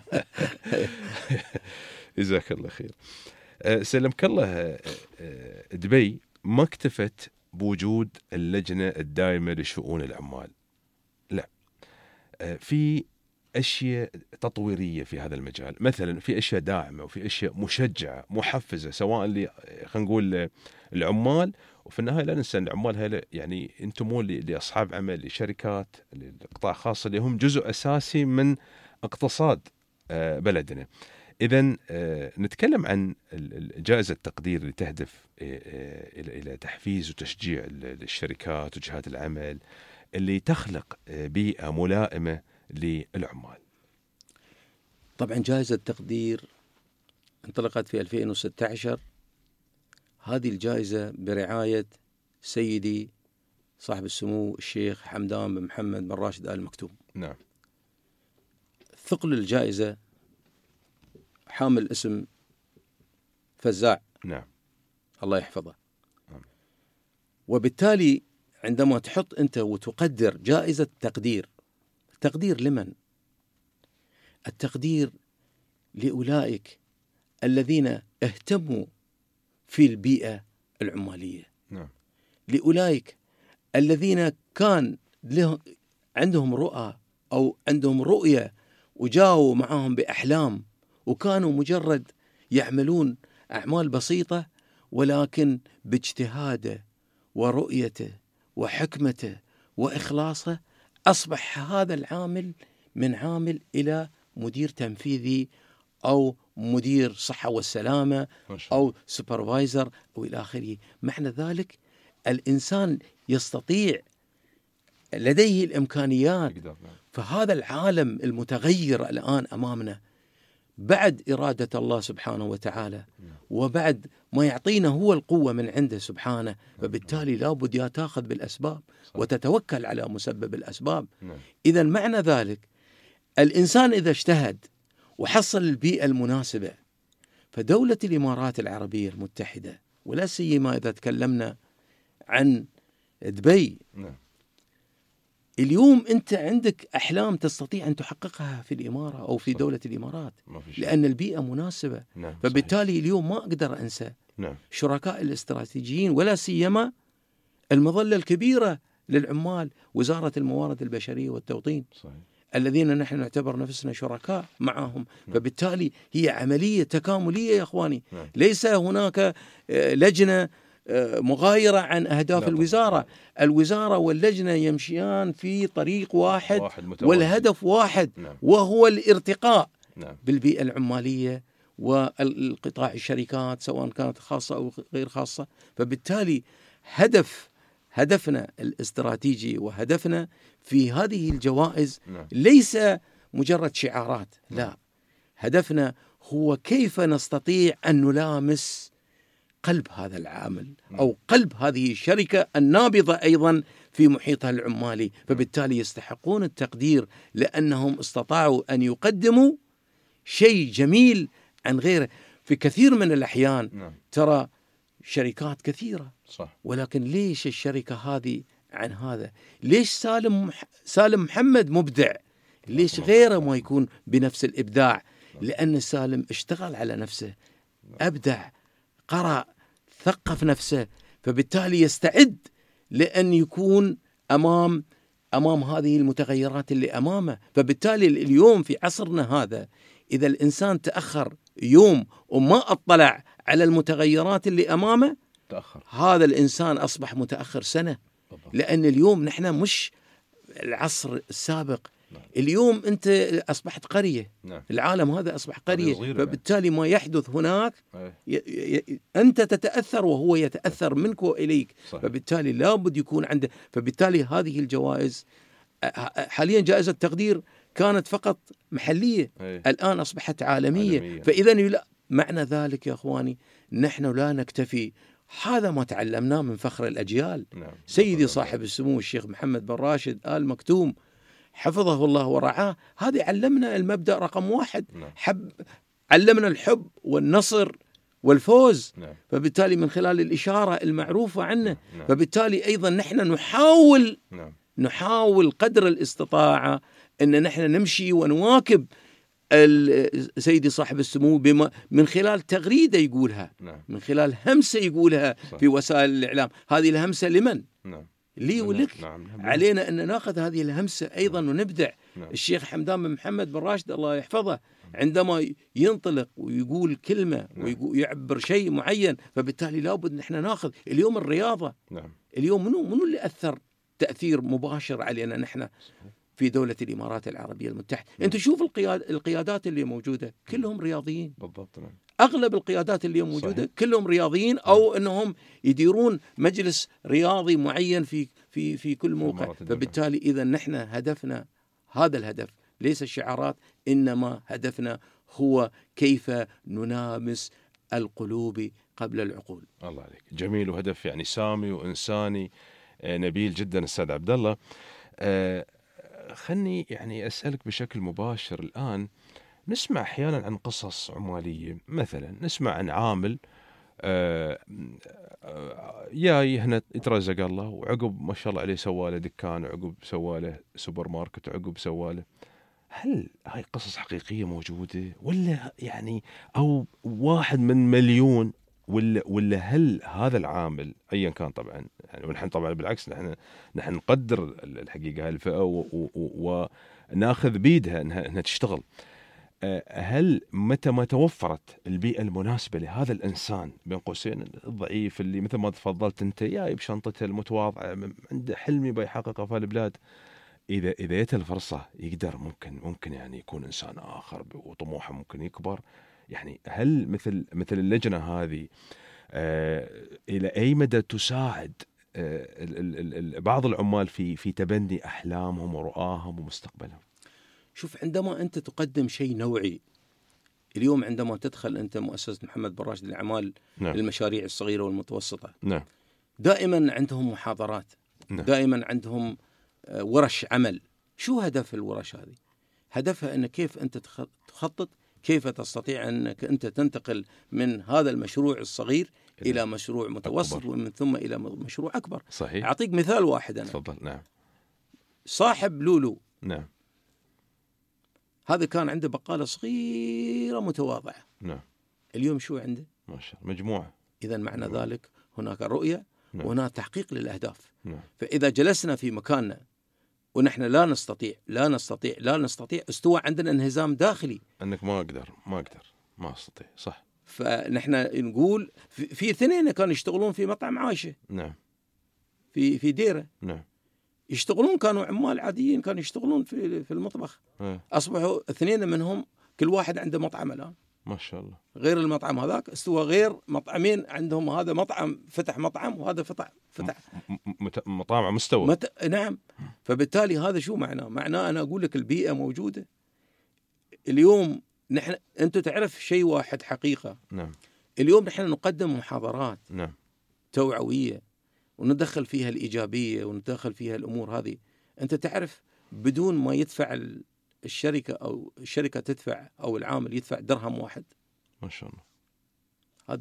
جزاك الله خير. سلمك الله. دبي ما اكتفت بوجود اللجنة الدائمة لشؤون العمال، لا، في أشياء تطويرية في هذا المجال. مثلا في أشياء داعمة وفي أشياء مشجعة محفزة، سواء اللي خلينا نقول العمال، وفي النهاية لا ننسى العمال هلا يعني انتمون لأصحاب عمل، لشركات، للقطاع الخاص اللي هم جزء أساسي من اقتصاد بلدنا. إذن نتكلم عن جائزة التقدير اللي تهدف إلى تحفيز وتشجيع الشركات وجهات العمل اللي تخلق بيئة ملائمة للعمال. طبعا جائزة التقدير انطلقت في 2016. هذه الجائزة برعاية سيدي صاحب السمو الشيخ حمدان بن محمد بن راشد آل مكتوم. نعم. ثقل الجائزة حامل اسم فزاع. نعم. الله يحفظه. وبالتالي عندما تحط أنت وتقدر جائزة تقدير لمن؟ التقدير لأولئك الذين اهتموا في البيئة العمالية، لأولئك الذين كان عندهم رؤى أو عندهم رؤية وجاءوا معهم بأحلام وكانوا مجرد يعملون أعمال بسيطة، ولكن باجتهاده ورؤيته وحكمته وإخلاصه أصبح هذا العامل من عامل إلى مدير تنفيذي أو مدير صحة والسلامة أو سوبرفايزر أو إلى آخره. معنى ذلك الإنسان يستطيع، لديه الإمكانيات. فهذا العالم المتغير الآن أمامنا بعد إرادة الله سبحانه وتعالى، وبعد ما يعطينا هو القوة من عنده سبحانه، فبالتالي لابد يا تأخذ بالأسباب وتتوكل على مسبب الأسباب. إذن معنى ذلك الإنسان إذا اجتهد وحصل البيئة المناسبة، فدولة الإمارات العربية المتحدة، ولا سيما إذا تكلمنا عن دبي، اليوم أنت عندك أحلام تستطيع أن تحققها في الإمارة أو في دولة الإمارات، لأن البيئة مناسبة. فبالتالي صحيح. اليوم ما أقدر أنسى شركاء الاستراتيجيين، ولا سيما المظلة الكبيرة للعمال وزارة الموارد البشرية والتوطين، صحيح. الذين نحن نعتبر نفسنا شركاء معهم. فبالتالي هي عملية تكاملية يا أخواني. ليس هناك لجنة مغايرة عن أهداف الوزارة. الوزارة واللجنة يمشيان في طريق واحد والهدف واحد، وهو الارتقاء بالبيئة العمالية والقطاع الشركات سواء كانت خاصة أو غير خاصة. فبالتالي هدفنا الاستراتيجي وهدفنا في هذه الجوائز ليس مجرد شعارات، لا، هدفنا هو كيف نستطيع أن نلامس قلب هذا العامل أو قلب هذه الشركة النابضة أيضا في محيطها العمالي. فبالتالي يستحقون التقدير لأنهم استطاعوا أن يقدموا شيء جميل عن غيره. في كثير من الأحيان ترى شركات كثيرة، صح. ولكن ليش الشركة هذه عن هذا؟ ليش سالم محمد مبدع؟ ليش غيره ما يكون بنفس الإبداع؟ لأن سالم اشتغل على نفسه، أبدع، قرأ، ثقف نفسه، فبالتالي يستعد لأن يكون أمام هذه المتغيرات اللي أمامه. فبالتالي اليوم في عصرنا هذا إذا الإنسان تأخر يوم وما أطلع على المتغيرات اللي أمامه، هذا الإنسان أصبح متأخر سنة. لأن اليوم نحن مش العصر السابق. اليوم أنت أصبحت قرية. العالم هذا أصبح قرية. فبالتالي ما يحدث هناك أنت تتأثر وهو يتأثر منك وإليك. فبالتالي لابد يكون عنده. فبالتالي هذه الجوائز حاليا جائزة تقدير كانت فقط محلية، الآن أصبحت عالمية. فإذا معنى ذلك يا أخواني نحن لا نكتفي. هذا ما تعلمناه من فخر الأجيال. سيدي صاحب السمو الشيخ محمد بن راشد آل مكتوم حفظه الله ورعاه، هذا علمنا المبدأ رقم 1. علمنا الحب والنصر والفوز. فبالتالي من خلال الإشارة المعروفة عنه. فبالتالي أيضا نحن نحاول قدر الاستطاعة أن نحن نمشي ونواكب سيدي صاحب السمو من خلال تغريدة يقولها، من خلال همسة يقولها في وسائل الإعلام. هذه الهمسة لمن؟ لي ولك. علينا أن نأخذ هذه الهمسة أيضا ونبدع. الشيخ حمدان بن محمد بن راشد الله يحفظه عندما ينطلق ويقول كلمة ويعبر شيء معين، فبالتالي لابد نحن نأخذ. اليوم الرياضة، اليوم منو اللي أثر تأثير مباشر علينا نحن في دولة الإمارات العربية المتحدة؟ أنت شوف القيادات اللي موجودة كلهم رياضيين. بالضبط. أغلب القيادات اللي موجودة صحيح. كلهم رياضيين أو أنهم يديرون مجلس رياضي معين في كل موقع. فبالتالي إذا نحن هدفنا هذا الهدف، ليس الشعارات، إنما هدفنا هو كيف نلامس القلوب قبل العقول. الله عليك، جميل، وهدف يعني سامي وإنساني نبيل جدا أستاذ عبد الله. خلني يعني أسألك بشكل مباشر الآن. نسمع أحيانا عن قصص عمالية، مثلا نسمع عن عامل جاي هنا يترزق الله، وعقب ما شاء الله عليه سواله دكان، وعقب سواله سوبر ماركت، وعقب سواله. هل هاي قصص حقيقية موجودة، ولا يعني أو واحد من مليون، ولا هل هذا العامل أيا كان طبعا يعني، ونحن طبعا بالعكس نحن نقدر الحقيقة هالفئة وناخذ بيدها انها تشتغل. هل متى ما توفرت البيئة المناسبة لهذا الإنسان بين قوسين الضعيف اللي مثل ما تفضلت أنت جاي بشنطته المتواضعة عنده حلم يبغى يحققه في البلاد، إذا جت الفرصة يقدر ممكن يعني يكون إنسان آخر وطموحه ممكن يكبر. يعني هل مثل اللجنة هذه إلى أي مدى تساعد بعض العمال في تبني أحلامهم ورؤاهم ومستقبلهم؟ شوف، عندما أنت تقدم شيء نوعي، اليوم عندما تدخل أنت مؤسسة محمد بن راشد للأعمال، نعم. المشاريع الصغيرة والمتوسطة، نعم. دائما عندهم محاضرات، نعم. دائما عندهم ورش عمل. شو هدف الورش هذه؟ هدفها أن كيف أنت تخطط، كيف تستطيع أنك أنت تنتقل من هذا المشروع الصغير إلى مشروع متوسط أكبر. ومن ثم إلى مشروع أكبر. صحيح. أعطيك مثال واحد أنا. تفضل. نعم. صاحب لولو، نعم، هذا كان عنده بقالة صغيرة متواضعة. نعم. اليوم شو عنده؟ ما شاء الله مجموعة. إذا معنى ذلك هناك رؤية. نعم. وهناك تحقيق للأهداف. نعم. فإذا جلسنا في مكاننا ونحن لا نستطيع، استوى عندنا انهزام داخلي أنك ما أقدر ما أستطيع. صح. فنحن نقول في اثنين كانوا يشتغلون في مطعم عايشة. نعم. في ديرة. نعم. يشتغلون، كانوا عمال عاديين، كانوا يشتغلون في المطبخ. أصبحوا اثنين منهم كل واحد عنده مطعم الآن. ما شاء الله. غير المطعم هذاك استوى غير مطعمين عندهم، هذا مطعم فتح مطعم، وهذا فتح مطاعم مستوى. نعم. فبالتالي هذا شو معناه أنا أقول لك البيئة موجودة اليوم. أنت تعرف شيء واحد حقيقة. نعم. اليوم نحن نقدم محاضرات. نعم. توعوية، وندخل فيها الإيجابية، وندخل فيها الأمور هذه. أنت تعرف بدون ما يدفع الشركة، أو الشركة تدفع، أو العامل يدفع درهم واحد. ما شاء الله. هذه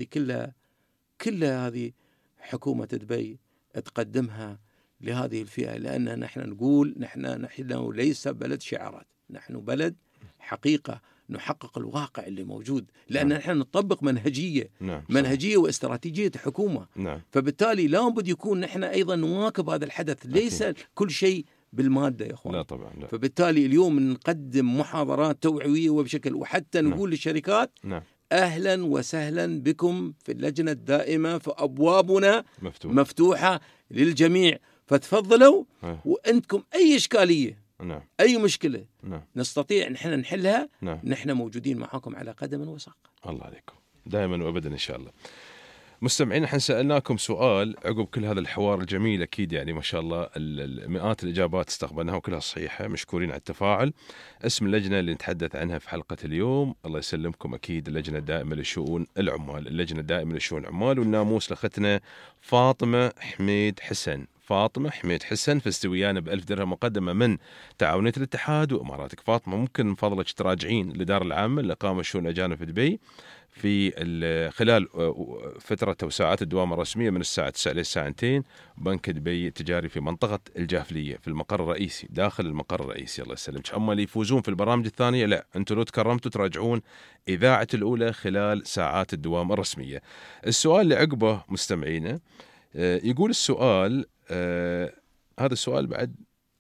كلها هذه حكومة دبي تقدمها لهذه الفئة، لأن نحن نقول نحن ليس بلد شعارات، نحن بلد حقيقة نحقق الواقع اللي موجود، لأن نحن نطبق منهجية. نعم. منهجية واستراتيجية حكومة. نعم. فبالتالي لابد يكون نحن أيضا نواكب هذا الحدث. ليس كل شيء بالمادة يا أخوان. لا طبعا لا. فبالتالي اليوم نقدم محاضرات توعوية وبشكل، وحتى نقول للشركات نعم. أهلا وسهلا بكم في اللجنة الدائمة، فأبوابنا مفتوحة للجميع، فتفضلوا. وأنتم أي إشكالية، نعم، أي مشكلة، نعم، نستطيع نحن نحلها. نعم. نحن موجودين معكم على قدم وساق. الله عليكم دائما وأبدا إن شاء الله. مستمعين، احنا سألناكم سؤال عقب كل هذا الحوار الجميل، أكيد يعني ما شاء الله مئات الإجابات استقبلناها وكلها صحيحة، مشكورين على التفاعل. اسم اللجنة اللي نتحدث عنها في حلقة اليوم الله يسلمكم أكيد اللجنة الدائمة لشؤون العمال، اللجنة الدائمة لشؤون العمال. والناموس لختنا فاطمة حميد حسن. فاطمة حميد حسن فزت ويانا ب1000 درهم مقدمة من تعاونية الاتحاد وإماراتك. فاطمة ممكن من فضلك تراجعين الإدارة العامة لإقامة شؤون الأجانب في دبي في خلال فترة وساعات الدوام الرسمية من الساعة 9 إلى الساعة 2 بنك دبي التجاري في منطقة الجافلية في المقر الرئيسي، داخل المقر الرئيسي. الله يسلمك. أما اللي يفوزون في البرامج الثانية لا، أنتم لو تكرمتوا تراجعون إذاعة الأولى خلال ساعات الدوام الرسمية. السؤال اللي عقبه مستمعينا يقول السؤال هذا السؤال بعد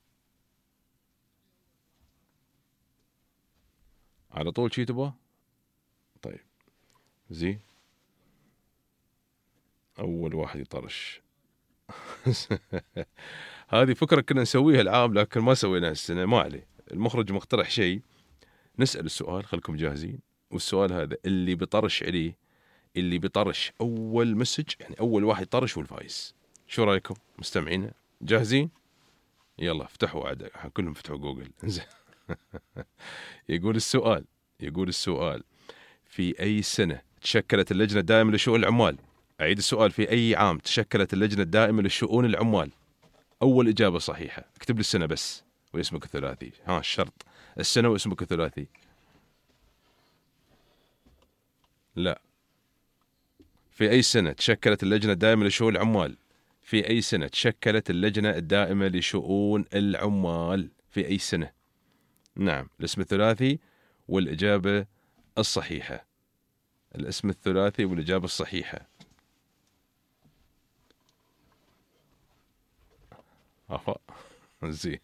على طول شي تبغى؟ طيب زين، أول واحد يطرش. هذه فكرة كنا نسويها العام لكن ما سويناها السنة، ما عليه. المخرج مقترح شيء، نسأل السؤال، خلكم جاهزين. والسؤال هذا اللي بيطرش عليه، اللي بيطرش أول مسج، يعني أول واحد يطرش هو الفايز. شو رأيكم مستمعين؟ جاهزين؟ يلا افتحوا عاد، كلهم فتحوا جوجل. يقول السؤال في أي سنة تشكلت اللجنة الدائمة لشؤون العمال؟ أعيد السؤال، في أي عام تشكلت اللجنة الدائمة لشؤون العمال؟ أول إجابة صحيحة اكتب لي السنة بس واسمك الثلاثي. الشرط السنة واسمك الثلاثي. لا، في أي سنة تشكلت اللجنة الدائمة لشؤون العمال؟ في أي سنة تشكلت اللجنة الدائمة لشؤون العمال؟ في أي سنة؟ نعم، الاسم الثلاثي والإجابة الصحيحة. الاسم الثلاثي والإجابة الصحيحة. زين،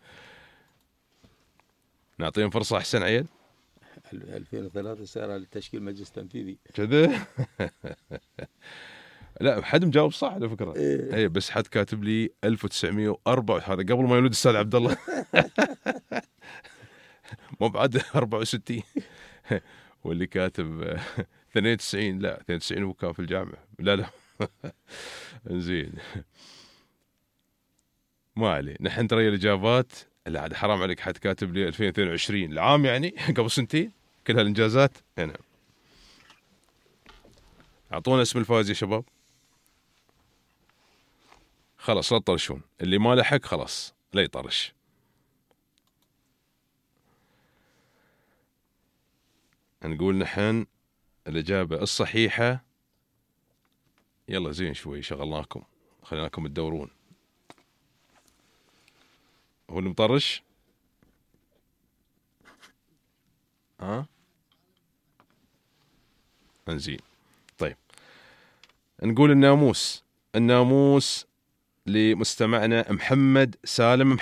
نعطيهم فرصة أحسن عيل. 2003 سار لتشكيل مجلس تنفيذي كذا. لا، حد مجاوب صح على فكرة. اي بس حد كاتب لي 1904، هذا قبل ما يولد الأستاذ عبد الله. مو بعد 64. واللي كاتب 92، لا 92 هو كان في الجامعة. لا زين، ما عليه. نحن ترى الإجابات، لا عاد حرام عليك، حد كاتب لي 2022 العام يعني قبل سنتين، كل هالإنجازات هنا. أعطونا اسم الفائز يا شباب. خلاص لا تطرشون، اللي ما لحق خلاص لا يطرش. نقول نحن الإجابة الصحيحة. يلا زين، شوي شغلناكم، خليناكم تدورون. هو اللي مطرش؟ انزين. طيب نقول الناموس لمستمعنا محمد سالم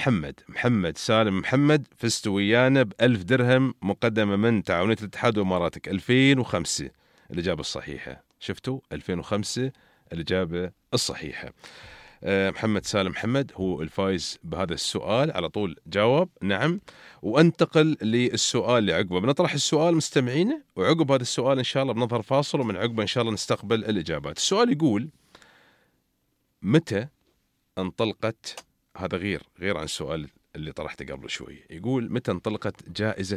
محمد فزت ويانا ب1000 درهم مقدمة من تعاونية الاتحاد وإماراتك 2005. الإجابة الصحيحة. شفتوا 2005 الإجابة الصحيحة. محمد سالم محمد هو الفايز بهذا السؤال، على طول جاوب نعم. وانتقل للسؤال اللي عقبه. بنطرح السؤال مستمعينا، وعقب هذا السؤال إن شاء الله بنظهر فاصل، ومن عقبه إن شاء الله نستقبل الإجابات. السؤال يقول: متى انطلقت، هذا غير عن السؤال اللي طرحته قبل شوي، يقول متى انطلقت جائزة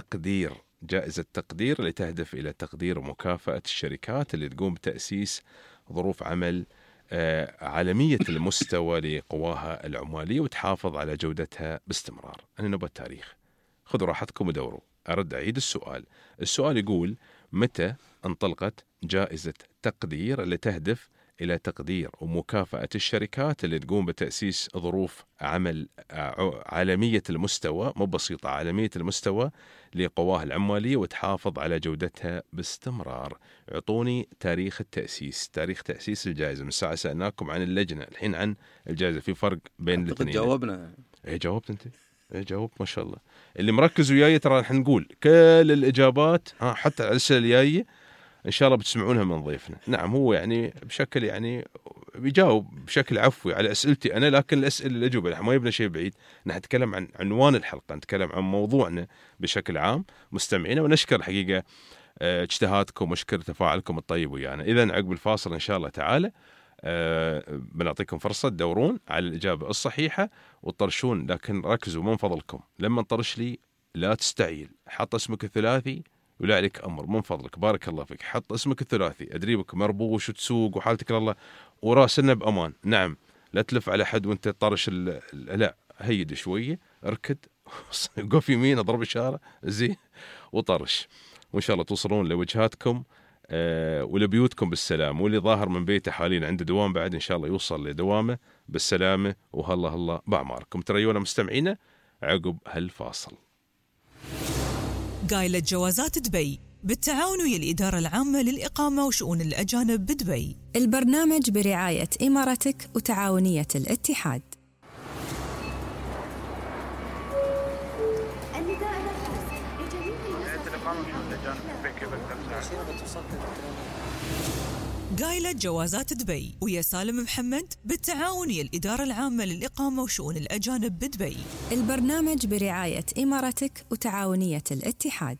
تقدير اللي تهدف إلى تقدير ومكافأة الشركات اللي تقوم بتأسيس ظروف عمل عالمية المستوى لقواها العمالية وتحافظ على جودتها باستمرار. أنا نبغى التاريخ، خذوا راحتكم ودوروا. أعيد السؤال يقول: متى انطلقت جائزة تقدير اللي تهدف إلى تقدير ومكافأة الشركات اللي تقوم بتأسيس ظروف عمل عالمية المستوى، مو بسيطة، عالمية المستوى لقواها العمالية وتحافظ على جودتها باستمرار. اعطوني تاريخ تأسيس الجائزة. من ساعة سألناكم عن اللجنة، الحين عن الجائزة. في فرق بين الاثنين. جاوبنا. جاوبت انت؟ جاوبت ما شاء الله. اللي مركز وياي ترى نحن نقول كل الإجابات، حتى الأسئلة الجاية إن شاء الله بتسمعونها من ضيفنا. نعم، هو يعني بشكل يعني بيجاوب بشكل عفوي على أسئلتي أنا، لكن الأسئلة اللي أجوبها ما يبنى شيء بعيد. نحن نتكلم عن عنوان الحلقة، نتكلم عن موضوعنا بشكل عام مستمعينا، ونشكر الحقيقة اجتهادكم وشكر تفاعلكم الطيب ويانا. إذن عقب الفاصل إن شاء الله تعالى بنعطيكم فرصة تدورون على الإجابة الصحيحة وتطرشون، لكن ركزوا من فضلكم، لما تطرش لي لا تستعيل، حط اسمك الثلاثي ولا عليك أمر من فضلك، بارك الله فيك. حط اسمك الثلاثي، أدريبك مربوش وتسوق وحالتك الله وراسلنا بأمان. نعم، لا تلف على حد وانت طرش لا، هيد شوية، اركد، قف يمين، اضرب إشارة زين وطرش، وإن شاء الله توصلون لوجهاتكم ولبيوتكم بالسلام. واللي ظاهر من بيته حاليا عنده دوام بعد، إن شاء الله يوصل لدوامه بالسلامة، وهلا بأعماركم. تريونا مستمعينا عقب هالفاصل. قايلة جوازات دبي بالتعاون ويا الإدارة العامة للإقامة وشؤون الأجانب بدبي. البرنامج برعاية إمارتك وتعاونية الاتحاد. قايلة جوازات دبي ويا سالم محمد بالتعاون ويا الإدارة العامة للإقامة وشؤون الأجانب بدبي. البرنامج برعاية إمارتك وتعاونية الاتحاد.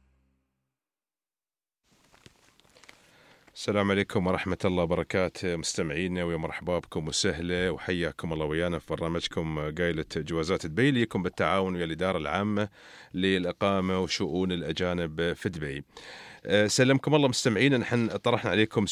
السلام عليكم ورحمة الله وبركاته مستمعينا، ويا مرحبا بكم وسهلا وحياكم الله ويانا في برنامجكم قايلة جوازات دبي، ليكم بالتعاون ويا الإدارة العامة للإقامة وشؤون الأجانب في دبي. سلمكم الله مستمعينا. نحن طرحنا عليكم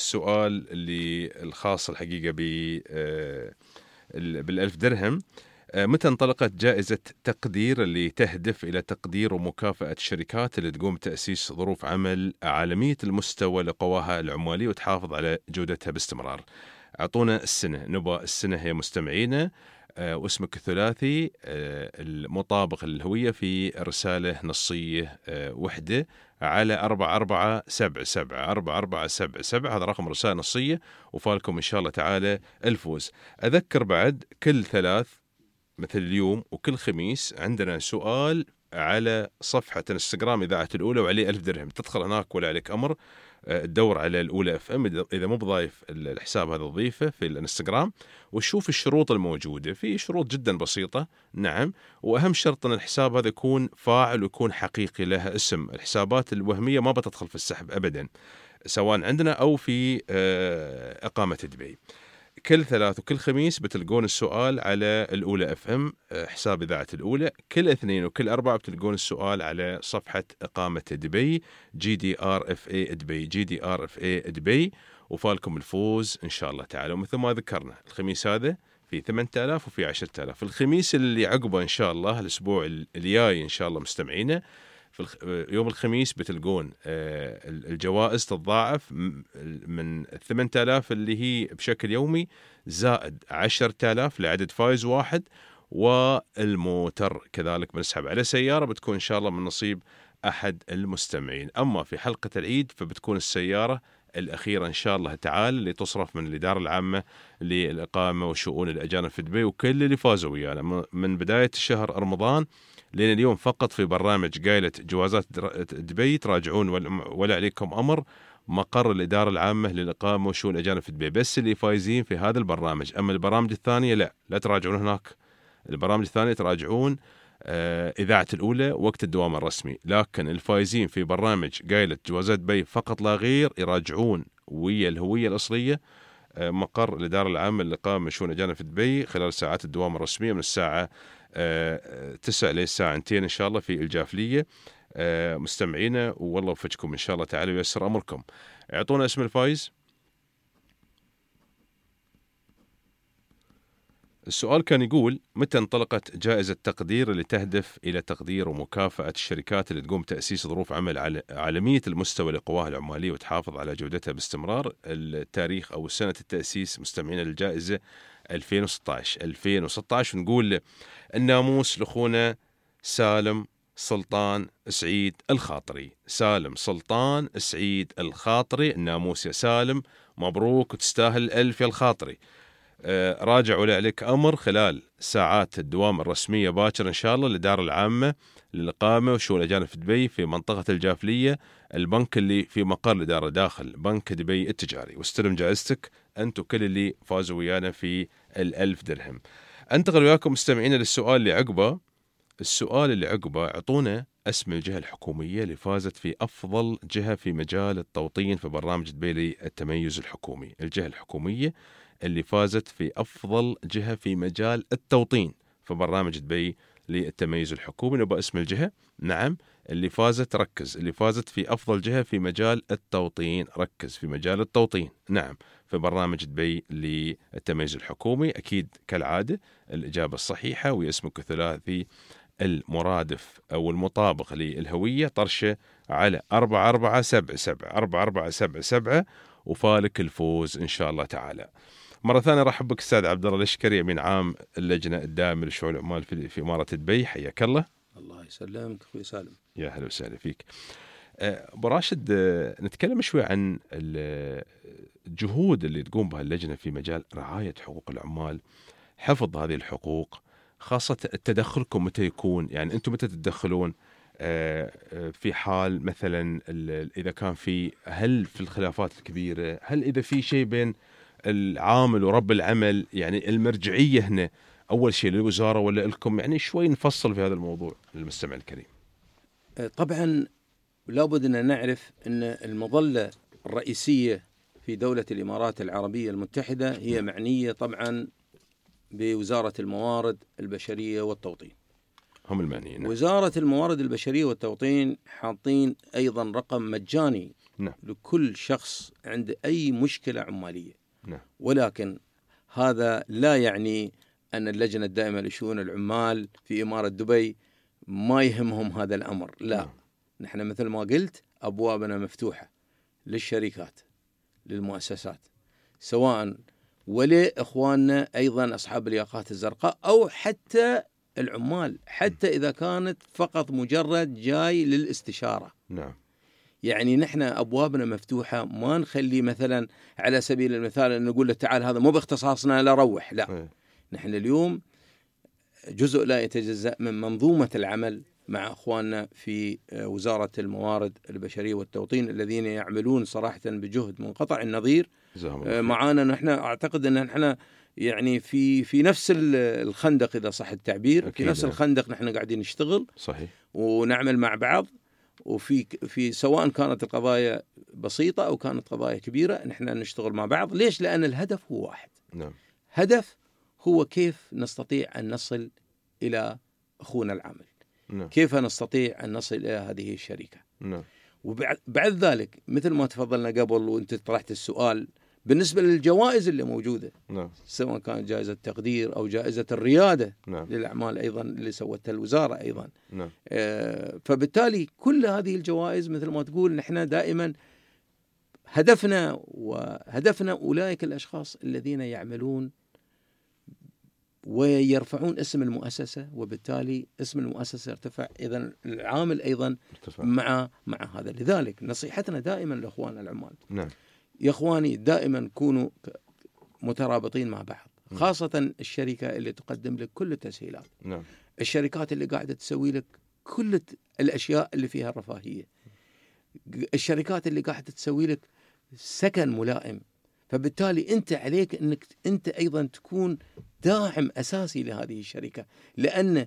السؤال اللي الخاص الحقيقة بال1000 درهم. متى انطلقت جائزة تقدير اللي تهدف إلى تقدير ومكافأة الشركات اللي تقوم بتأسيس ظروف عمل عالمية المستوى لقواها العمالية وتحافظ على جودتها باستمرار؟ أعطونا السنة، نبغى السنة هي مستمعينا، واسمك الثلاثي المطابق للهوية في رسالة نصية وحدة على 4477 4477. هذا رقم رسالة نصية وفالكم إن شاء الله تعالى الفوز. أذكر بعد كل ثلاث مثل اليوم وكل خميس عندنا سؤال على صفحة انستغرام إذاعة الأولى وعليه 1000 درهم. تدخل هناك ولا عليك أمر، تدور على الأولى FM إذا مو بضايف الحساب هذا تضيفه في الانستغرام وشوف الشروط الموجودة. في شروط جدا بسيطة، نعم، وأهم شرط أن الحساب هذا يكون فاعل ويكون حقيقي، لها اسم. الحسابات الوهمية ما بتدخل في السحب أبدا، سواء عندنا أو في إقامة دبي. كل ثلاث وكل خميس بتلقون السؤال على الأولى FM حساب إذاعة الأولى. كل اثنين وكل أربعة بتلقون السؤال على صفحة إقامة دبي GDRFA دبي GDRFA دبي، وفالكم الفوز إن شاء الله تعالى. ومثل ما ذكرنا الخميس هذا في 8000 وفي 10,000. الخميس اللي عقبه إن شاء الله الأسبوع الجاي إن شاء الله مستمعينا في يوم الخميس بتلقون الجوائز تتضاعف من 8000 اللي هي بشكل يومي زائد 10,000 لعدد فائز واحد، والموتر كذلك بنسحب على سيارة بتكون إن شاء الله من نصيب أحد المستمعين. أما في حلقة العيد فبتكون السيارة الأخيرة إن شاء الله تعالى اللي تصرف من الإدارة العامة للإقامة وشؤون الأجانب في دبي وكل اللي فازوا ويانا من بداية شهر رمضان لين اليوم. فقط في برنامج قايلة جوازات دبي تراجعون ولا عليكم أمر مقر الإدارة العامة للإقامة وشؤون الأجانب في دبي، بس اللي فايزين في هذا البرنامج. أما البرامج الثانية لا تراجعون هناك. البرامج الثانية تراجعون إذاعة الأولى وقت الدوام الرسمي، لكن الفايزين في برنامج قايلة جوازات دبي فقط لا غير يراجعون ويا الهوية الأصلية مقر الإدارة العامة للإقامة وشؤون الأجانب في دبي خلال ساعات الدوام الرسمية من الساعة 9 للساعة 2 إن شاء الله في الجافلية. مستمعينا والله وفقكم إن شاء الله تعالى ويسر أمركم. اعطونا اسم الفايز. السؤال كان يقول متى انطلقت جائزة تقدير اللي تهدف إلى تقدير ومكافأة الشركات اللي تقوم بتأسيس ظروف عمل عالمية المستوى لقواها العمالية وتحافظ على جودتها باستمرار. التاريخ أو سنة التأسيس مستمعين للجائزة 2016. نقول الناموس لأخونا سالم سلطان سعيد الخاطري. سالم سلطان سعيد الخاطري، الناموس يا سالم، مبروك وتستاهل 1000 يا الخاطري. راجع ولا عليك أمر خلال ساعات الدوام الرسمية باكر إن شاء الله الإدارة العامة للإقامة وشؤون الأجانب في دبي في منطقة الجافلية، البنك اللي في مقر الإدارة داخل بنك دبي التجاري، واستلم جائزتك أنت وكل اللي فازوا ويانا في 1000 درهم. أنتقل وياكم مستمعين للسؤال اللي عقبه. السؤال اللي عقبه اعطونا اسم الجهة الحكومية اللي فازت في أفضل جهة في مجال التوطين في برنامج دبي للتميز الحكومي. الجهة الحكومية اللي فازت في أفضل جهة في مجال التوطين في برنامج دبي للتميز الحكومي. نبغى اسم الجهة. نعم، اللي فازت، ركز، اللي فازت في أفضل جهة في مجال التوطين، ركز، في مجال التوطين، نعم، في برنامج دبي للتميز الحكومي. أكيد كالعادة الإجابة الصحيحة واسمك الثلاثي المرادف أو المطابق للهوية طرشة على 4477 4477 وفالك الفوز إن شاء الله تعالى. مرة ثانية رحب بك أستاذ عبد الله الأشكري، أمين عام اللجنة الدائمة لشؤون العمال في إمارة دبي، حياك الله. الله يسلمك أخوي سالم. يا هلا وسهلا فيك. أبو راشد، نتكلم شوي عن الجهود اللي تقوم بها اللجنة في مجال رعاية حقوق العمال، حفظ هذه الحقوق، خاصة تدخلكم متى يكون، يعني أنتم متى تتدخلون في حال مثلا إذا كان هل في الخلافات الكبيرة، هل إذا في شيء بين العامل ورب العمل، يعني المرجعية هنا أول شيء للوزارة ولا لكم؟ يعني شوي نفصل في هذا الموضوع للمستمع الكريم. طبعا لابد أن نعرف أن المظلة الرئيسية في دولة الإمارات العربية المتحدة هي معنية طبعا بوزارة الموارد البشرية والتوطين. هم المعنيين. نعم. وزارة الموارد البشرية والتوطين حاطين أيضا رقم مجاني، نعم، لكل شخص عنده أي مشكلة عمالية، نعم. ولكن هذا لا يعني أن اللجنة الدائمة لشؤون العمال في إمارة دبي ما يهمهم هذا الأمر، لا. نحن مثل ما قلت أبوابنا مفتوحة للشركات، للمؤسسات، سواء ولإخواننا أيضا أصحاب الياقات الزرقاء أو حتى العمال، حتى إذا كانت فقط مجرد جاي للاستشارة. نعم. يعني نحن أبوابنا مفتوحة، ما نخلي مثلا على سبيل المثال أن نقول له تعال هذا مو باختصاصنا لا روح، لا. نحن اليوم جزء لا يتجزأ من منظومة العمل مع أخواننا في وزارة الموارد البشرية والتوطين الذين يعملون صراحة بجهد منقطع النظير معانا. نحن أعتقد أن نحن يعني في نفس الخندق إذا صح التعبير، في نفس الخندق نحن قاعدين نشتغل، صحيح، ونعمل مع بعض، وفي سواء كانت القضايا بسيطة أو كانت قضايا كبيرة نحن نشتغل مع بعض. ليش؟ لأن الهدف هو واحد. نعم. هدف هو كيف نستطيع أن نصل إلى أخونا العامل. نعم. كيف نستطيع أن نصل إلى هذه الشركة. نعم. وبعد ذلك مثل ما تفضلنا قبل وانت طرحت السؤال بالنسبة للجوائز اللي موجودة، نعم. سواء كانت جائزة تقدير أو جائزة الريادة، نعم. للأعمال أيضا اللي سوتها الوزارة أيضا. نعم. فبالتالي كل هذه الجوائز مثل ما تقول نحن دائما هدفنا أولئك الأشخاص الذين يعملون ويرفعون اسم المؤسسة، وبالتالي اسم المؤسسة يرتفع، إذن العامل أيضا مع هذا. لذلك نصيحتنا دائما لأخواننا العمال، نعم. يا إخواني دائما كونوا مترابطين مع بعض، خاصة الشركة اللي تقدم لك كل التسهيلات، نعم. الشركات اللي قاعدة تسوي لك كل الأشياء اللي فيها الرفاهية، الشركات اللي قاعدة تسوي لك سكن ملائم. فبالتالي أنت عليك أنك أنت أيضا تكون داعم أساسي لهذه الشركة، لأن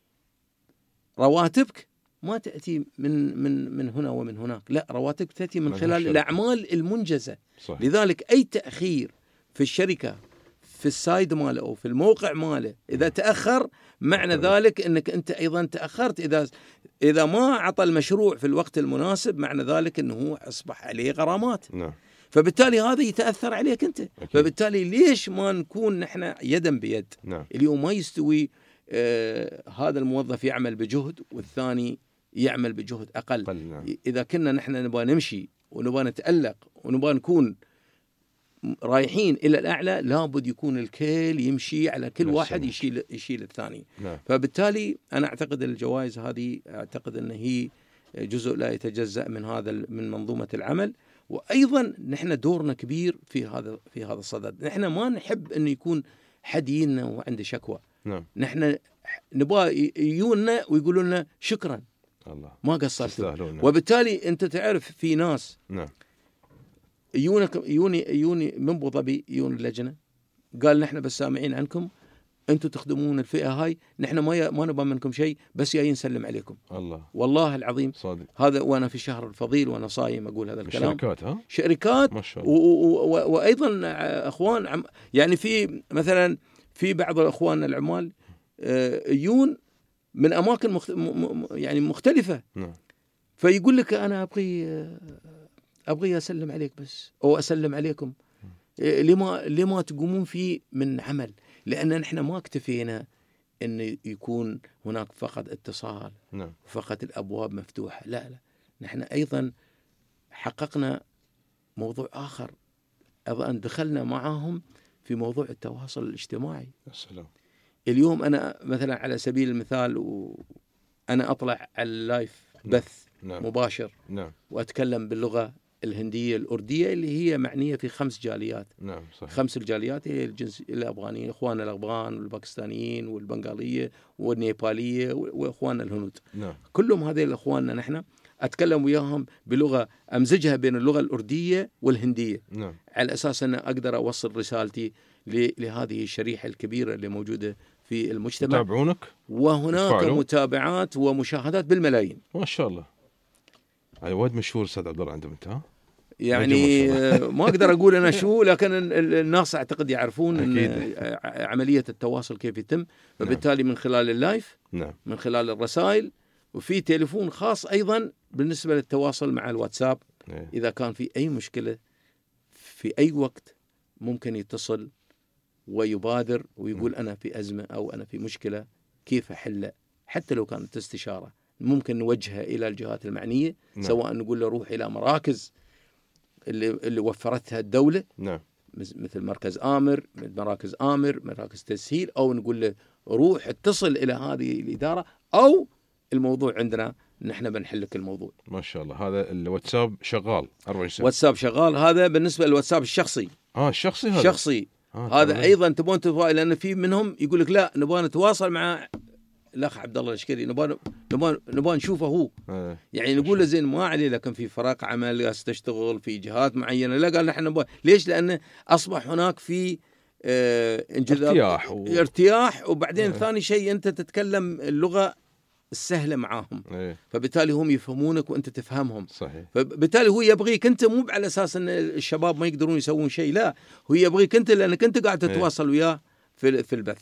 رواتبك ما تأتي من هنا ومن هناك، لا، رواتبك تأتي من خلال الأعمال المنجزة. صحيح. لذلك أي تأخير في الشركة في السايد ماله أو في الموقع ماله إذا تأخر، معنى ذلك أنك أنت أيضا تأخرت. إذا ما عطى المشروع في الوقت المناسب، معنى ذلك أنه أصبح عليه غرامات. نعم. فبالتالي هذا يتأثر عليك أنت. أكيد. فبالتالي ليش ما نكون نحن يدا بيد؟ نعم. اليوم ما يستوي هذا الموظف يعمل بجهد والثاني يعمل بجهد أقل. نعم. إذا كنا نحن نبغى نمشي ونبغى نتألق ونبغى نكون رايحين إلى الأعلى، لابد يكون الكل يمشي على كل واحد يشيل الثاني. نعم. فبالتالي أنا أعتقد الجوائز هذه أعتقد أن هي جزء لا يتجزأ من منظومة العمل. وأيضا نحن دورنا كبير في هذا الصدد. نحن ما نحب أن يكون حد يجينا وعنده شكوى. نعم. نحن نبغى يجونا ويقولوا لنا شكرا، الله ما قصرتوا. وبالتالي أنت تعرف في ناس، نعم، يوني من أبو ظبي، يون اللجنة قال نحن بس سامعين عنكم، أنتم تخدمون الفئة هاي، نحن ما نبغى منكم شيء، بس جايين نسلم عليكم. الله، والله العظيم صادق. هذا وأنا في الشهر الفضيل وأنا صايم أقول هذا الكلام. شركات ما شاء الله. وأيضا أخوان يعني في مثلا في بعض الأخوان العمال يون من أماكن يعني مختلفة. نعم. فيقول لك أنا أبغي أسلم عليك بس، أو أسلم عليكم، لما تقومون فيه من عمل؟ لأن نحن ما اكتفينا أن يكون هناك فقط اتصال، نعم، فقط الأبواب مفتوحة، لا، نحن أيضا حققنا موضوع آخر، أيضا دخلنا معهم في موضوع التواصل الاجتماعي. السلام. اليوم أنا مثلا على سبيل المثال أنا أطلع على اللايف بث، نعم، مباشر، نعم، وأتكلم باللغة الهندية الأردية اللي هي معنية في 5 جاليات. نعم، صحيح. 5 الجاليات هي الجنس الأفغانيين، إخواننا الأفغان والباكستانيين والبنغالية والنيبالية وإخواننا الهنود. نعم. كلهم هذه الإخواننا نحن أتكلم وياهم بلغة أمزجها بين اللغة الأردية والهندية. نعم. على أساس أن أقدر أوصل رسالتي لهذه الشريحة الكبيرة اللي موجودة في المجتمع. يتابعونك؟ وهناك متابعات ومشاهدات بالملايين. ما شاء الله. هاي وايد مشهور أستاذ عبد الله عندهم أنت، ها؟ يعني ما أقدر أقول أنا شو، لكن الناس أعتقد يعرفون أن عملية التواصل كيف يتم. فبالتالي من خلال اللايف، نعم، من خلال الرسائل، وفي تليفون خاص أيضا بالنسبة للتواصل مع الواتساب. إذا كان في أي مشكلة في أي وقت ممكن يتصل ويبادر ويقول أنا في أزمة أو أنا في مشكلة كيف أحلها، حتى لو كانت استشارة ممكن نوجهها إلى الجهات المعنية. سواء نقول له روح إلى مراكز اللي وفرتها الدولة، مثل مركز آمر، مراكز آمر، مراكز تسهيل، أو نقول له روح اتصل إلى هذه الإدارة، أو الموضوع عندنا نحن بنحل لك الموضوع. ما شاء الله. هذا الواتساب شغال 24 ساعة. واتساب شغال. هذا بالنسبة للواتساب الشخصي. الشخصي هذا شخصي. هذا أيضا تبون تتواصل، لأن في منهم يقول لك لا نبغى نتواصل مع الأخ عبد الله العشكري، نبغى نشوفه هو. يعني نقول له زين ما عليه، لكن في فرق عمل تشتغل في جهات معينة، لا قال نحن نبغى. ليش؟ لأنه أصبح هناك في ارتياح وبعدين ثاني شيء أنت تتكلم اللغة السهلة معاهم، فبالتالي هم يفهمونك وأنت تفهمهم. صحيح. فبالتالي هو يبغيك أنت، مو على أساس أن الشباب ما يقدرون يسوون شيء، لا، هو يبغيك أنت لأنك أنت قاعد تتواصل وياه في البث.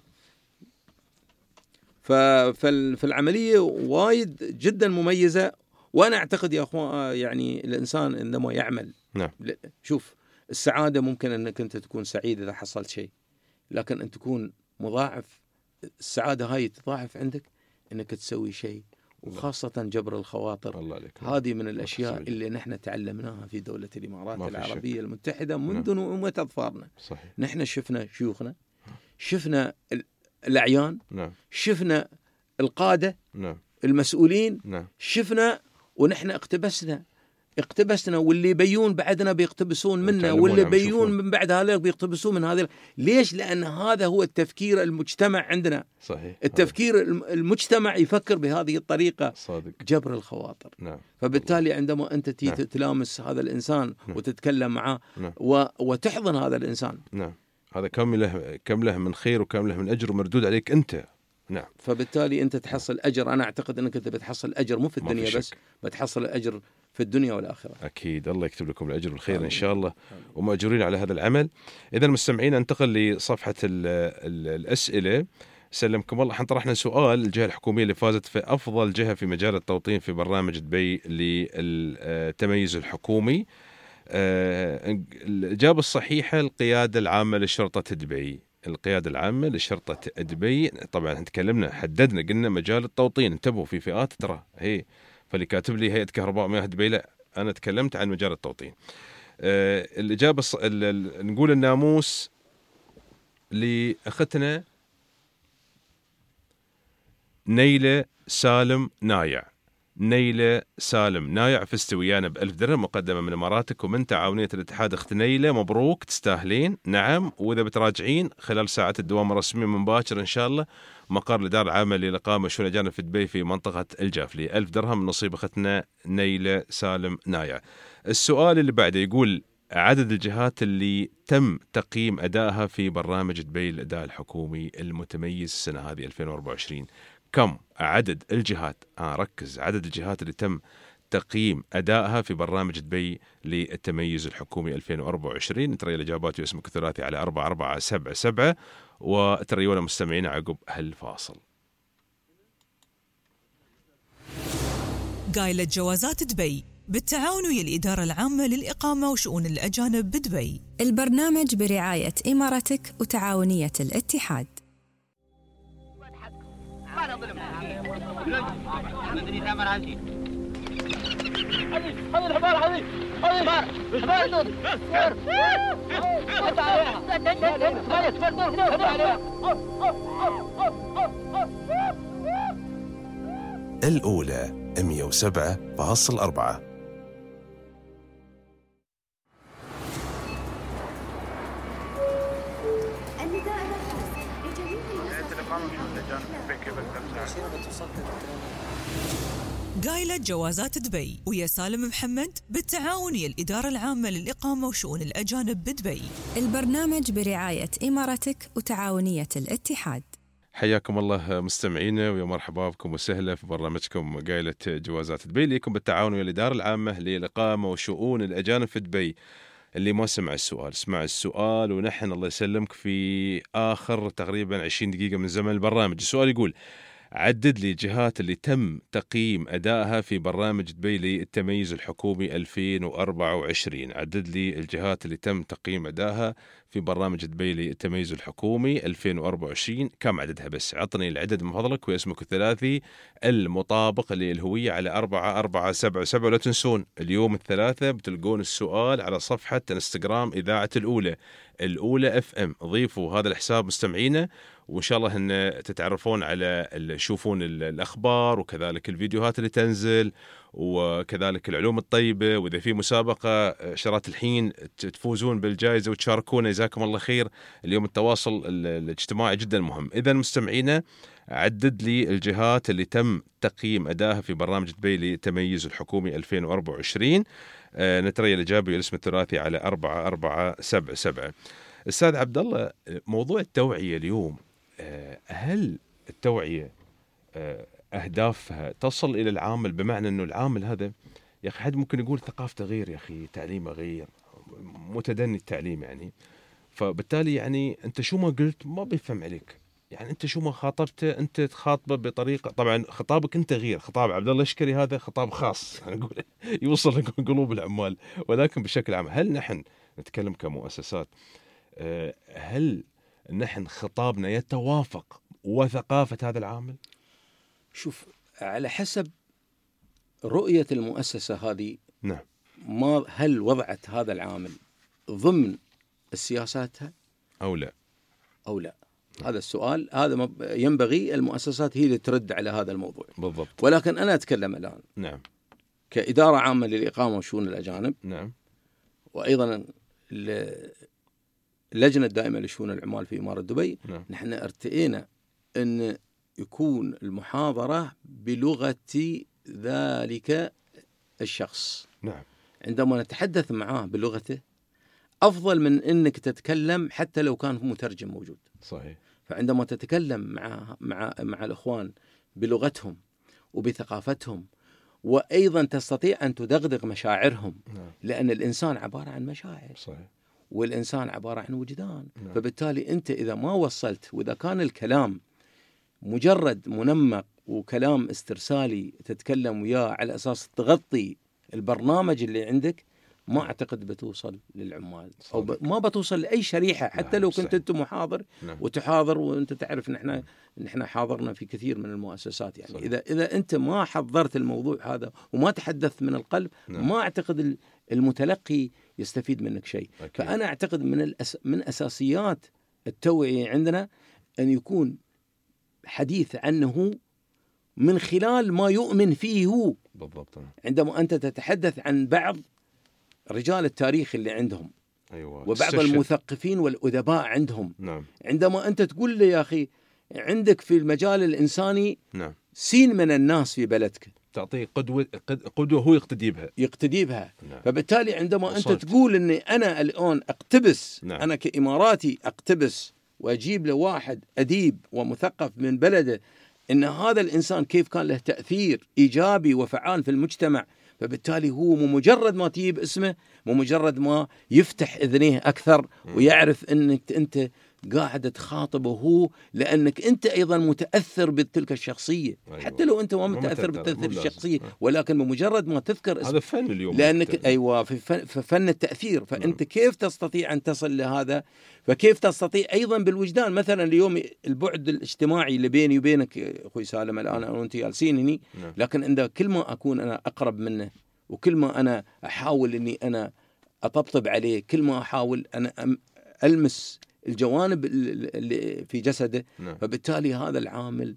فالعملية وايد جدا مميزة. وأنا أعتقد يا أخوان يعني الإنسان عندما يعمل، شوف السعادة ممكن أنك أنت تكون سعيد إذا حصلت شيء، لكن أن تكون مضاعف. السعادة هاي تضاعف عندك أنك تسوي شيء، وخاصة جبر الخواطر. هذه من الأشياء اللي نحن تعلمناها في دولة الإمارات العربية المتحدة منذ نعومة أظفارنا. نحن شفنا شيوخنا، شفنا الأعيان، شفنا القادة، المسؤولين، شفنا، ونحن اقتبسنا، واللي بيون بعدنا بيقتبسون منا، واللي بيون من بعد هذا بيقتبسون من هذا. ليش؟ لأن هذا هو التفكير المجتمع عندنا. صحيح. التفكير المجتمع يفكر بهذه الطريقة. صادق. جبر الخواطر. فبالتالي عندما أنت تلامس هذا الإنسان وتتكلم معه وتحضن هذا الإنسان، هذا كم له من خير وكم له من أجر ومردود عليك أنت. فبالتالي أنت تحصل أجر. أنا أعتقد أنك أنت بتحصل أجر مو في الدنيا بس، بتحصل أجر في الدنيا والآخرة. أكيد. الله يكتب لكم الأجر والخير إن شاء الله، ومأجورين على هذا العمل. إذا مستمعين انتقل لصفحة الأسئلة. سلمكم الله. طرحنا سؤال: الجهة الحكومية اللي فازت في أفضل جهة في مجال التوطين في برنامج دبي للتميز الحكومي. الإجابة الصحيحة القيادة العامة لشرطة دبي. القيادة العامة لشرطة دبي. طبعا تكلمنا، حددنا، قلنا مجال التوطين. انتبهوا في فئات ترى هي، فاللي كاتب لي هيئة كهرباء مياه دبي، لا، أنا تكلمت عن مجال التوطين. الإجابة نقول الناموس لأختنا نيلة سالم نايع. نيلة سالم نايع فزت ويانا ب1000 درهم مقدمة من إماراتك ومن تعاونية الاتحاد. أخت نيلة مبروك، تستاهلين. نعم. وإذا بتراجعين خلال ساعات الدوام الرسمي من باكر إن شاء الله مقر الإدارة العامة للإقامة شؤون الأجانب في دبي في منطقة الجافلي. 1000 درهم نصيب أختنا نيلة سالم نايع. السؤال اللي بعده يقول: عدد الجهات اللي تم تقييم أدائها في برنامج دبي للأداء الحكومي المتميز السنة هذه 2024. كم عدد الجهات؟ ركز، عدد الجهات اللي تم تقييم أدائها في برنامج دبي للتميز الحكومي 2024. ترى الإجابات واسمك الثلاثي على 4477 وتريونا مستمعين عقب هالفاصل. قايلة جوازات دبي بالتعاون ويا الإدارة العامة للإقامة وشؤون الأجانب بدبي. البرنامج برعاية إمارتك وتعاونية الاتحاد. ما نظلم مدني ثمر عندي هذه الحمار هذه حمار الأولى 107.4. قايلة جوازات دبي ويا سالم محمد بالتعاون ويا الإدارة العامة للإقامة وشؤون الأجانب بدبي. البرنامج برعاية إمارتك وتعاونية الاتحاد. حياكم الله مستمعينا ويا مرحبا بكم وسهلا في برنامجكم قايلة جوازات دبي، ليكم بالتعاون ويا الإدارة العامة للإقامة وشؤون الأجانب في دبي. اللي ما سمع السؤال اسمع السؤال، ونحن الله يسلمك في آخر تقريبا 20 دقيقة من زمن البرنامج. السؤال يقول: عدد لي الجهات اللي تم تقييم أدائها في برنامج دبي للتميز الحكومي 2024. عدد لي الجهات اللي تم تقييم أدائها في برنامج دبي للتميز الحكومي 2024. كم عددها بس؟ عطني العدد من فضلك واسمك الثلاثي المطابق للهوية على 4477. ولا تنسون اليوم الثلاثاء بتلقون السؤال على صفحة انستغرام إذاعة الأولى FM. ضيفوا هذا الحساب مستمعينا، وإن شاء الله أن تتعرفون على تشوفون الأخبار وكذلك الفيديوهات اللي تنزل وكذلك العلوم الطيبة. وإذا في مسابقة شرات الحين تفوزون بالجائزة وتشاركونا، جزاكم الله خير. اليوم التواصل الاجتماعي جدا مهم. إذا مستمعينا عدد لي الجهات اللي تم تقييم أدائها في برنامج دبي للتميز الحكومي 2024. نتري الإجابة والاسم الثلاثي على 4477. أستاذ عبد الله، موضوع التوعية اليوم، هل التوعية أهدافها تصل إلى العامل؟ بمعنى أنه العامل هذا يا أخي حد ممكن يقول ثقافته غير، يا أخي تعليمه غير، متدني التعليم يعني، فبالتالي يعني أنت شو ما قلت ما بيفهم عليك. يعني أنت شو ما خاطبته أنت تخاطبه بطريقة، طبعا خطابك أنت غير، خطاب عبد الله الشكري هذا خطاب خاص نقول يوصل لقلوب العمال. ولكن بشكل عام هل نحن نتكلم كمؤسسات، هل نحن خطابنا يتوافق وثقافة هذا العامل؟ شوف، على حسب رؤية المؤسسة هذه. نعم. ما هل وضعت هذا العامل ضمن سياساتها أو لا؟ هذا السؤال، هذا ينبغي المؤسسات هي اللي ترد على هذا الموضوع بالضبط. ولكن أنا أتكلم الآن نعم كإدارة عامة للإقامة وشؤون الأجانب. نعم. وأيضا اللجنة الدائمة لشؤون العمال في إمارة دبي. نعم. نحن ارتئينا أن يكون المحاضرة بلغة ذلك الشخص. نعم. عندما نتحدث معاه بلغته أفضل من أنك تتكلم حتى لو كان مترجم موجود. صحيح. فعندما تتكلم مع الإخوان بلغتهم وبثقافتهم، وأيضا تستطيع أن تدغدغ مشاعرهم. نعم. لأن الإنسان عبارة عن مشاعر. صحيح. والإنسان عبارة عن وجدان. نعم. فبالتالي أنت إذا ما وصلت، وإذا كان الكلام مجرد منمق وكلام استرسالي تتكلم وياه على أساس تغطي البرنامج اللي عندك، ما أعتقد بتوصل للعمال أو ما بتوصل لأي شريحة. حتى لو كنت أنت محاضر وتحاضر، وأنت تعرف نحن حاضرنا في كثير من المؤسسات يعني. إذا أنت ما حضرت الموضوع هذا وما تحدثت من القلب، ما أعتقد المتلقي يستفيد منك شيء. فأنا أعتقد من أساسيات التوعية عندنا أن يكون حديث عنه من خلال ما يؤمن فيه هو. بالضبط. عندما أنت تتحدث عن بعض رجال التاريخ اللي عندهم، أيوة. وبعض المثقفين والأدباء عندهم. نعم. عندما أنت تقول لي يا أخي عندك في المجال الإنساني نعم. سين من الناس في بلدك، تعطيه قدوة هو يقتدي بها. نعم. فبالتالي عندما أنت تقول أني أنا الآن أقتبس، نعم. أنا كإماراتي أقتبس وأجيب له واحد أديب ومثقف من بلده، إن هذا الإنسان كيف كان له تأثير إيجابي وفعال في المجتمع، فبالتالي هو مجرد ما تجيب اسمه، مجرد ما يفتح إذنيه أكثر ويعرف أنك أنت قاعد تخاطبه هو، لأنك أنت أيضا متأثر بتلك الشخصية. أيوة. حتى لو أنت ما متأثر بتلك الشخصية، ولكن بمجرد ما تذكر اسمه، هذا فن اليوم، لأنك أيوة في فن التأثير. فأنت كيف تستطيع أن تصل لهذا؟ فكيف تستطيع أيضا بالوجدان؟ مثلا اليوم البعد الاجتماعي اللي بيني وبينك أخوي سالم الآن أنا وأنت جالسين هني، لكن عند كل ما أكون أنا أقرب منه، وكل ما أنا أحاول أني أنا أطبطب عليه، كل ما أحاول أنا ألمس الجوانب اللي في جسده. فبالتالي هذا العامل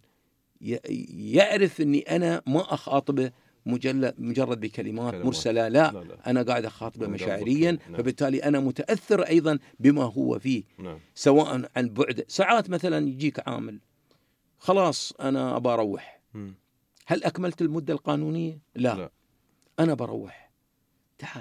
يعرف أني أنا ما أخاطبه مجرد بكلمات مرسلة، لا. أنا قاعد أخاطبه مشاعريا. فبالتالي أنا متأثر أيضا بما هو فيه. سواء عن بعد. ساعات مثلا يجيك عامل خلاص أنا أبى أروح، هل أكملت المدة القانونية؟ لا. أنا بروح، تعال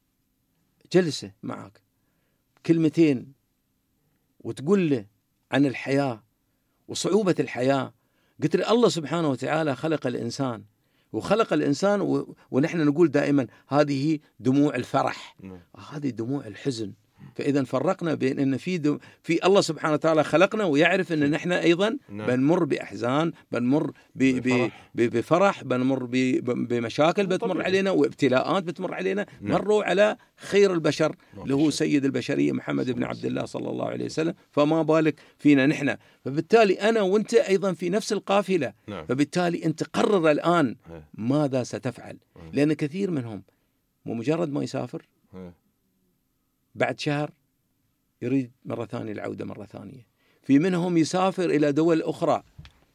جلسة معك كلمتين وتقول له عن الحياة وصعوبة الحياة. قلت له الله سبحانه وتعالى خلق الإنسان، وخلق الإنسان ونحن نقول دائما هذه دموع الفرح، هذه دموع الحزن، فإذا فرقنا بين أن في الله سبحانه وتعالى خلقنا ويعرف أن نحن أيضا بنمر بأحزان، بنمر بفرح، بنمر بمشاكل بتمر علينا وابتلاءات بتمر علينا. مروا على خير البشر اللي هو سيد البشرية محمد بن عبد الله صلى الله عليه وسلم، فما بالك فينا نحن. فبالتالي أنا وأنت أيضا في نفس القافلة. فبالتالي أنت قرر الآن ماذا ستفعل، لأن كثير منهم مجرد ما يسافر بعد شهر يريد مرة ثانية العودة مرة ثانية. في منهم يسافر إلى دول أخرى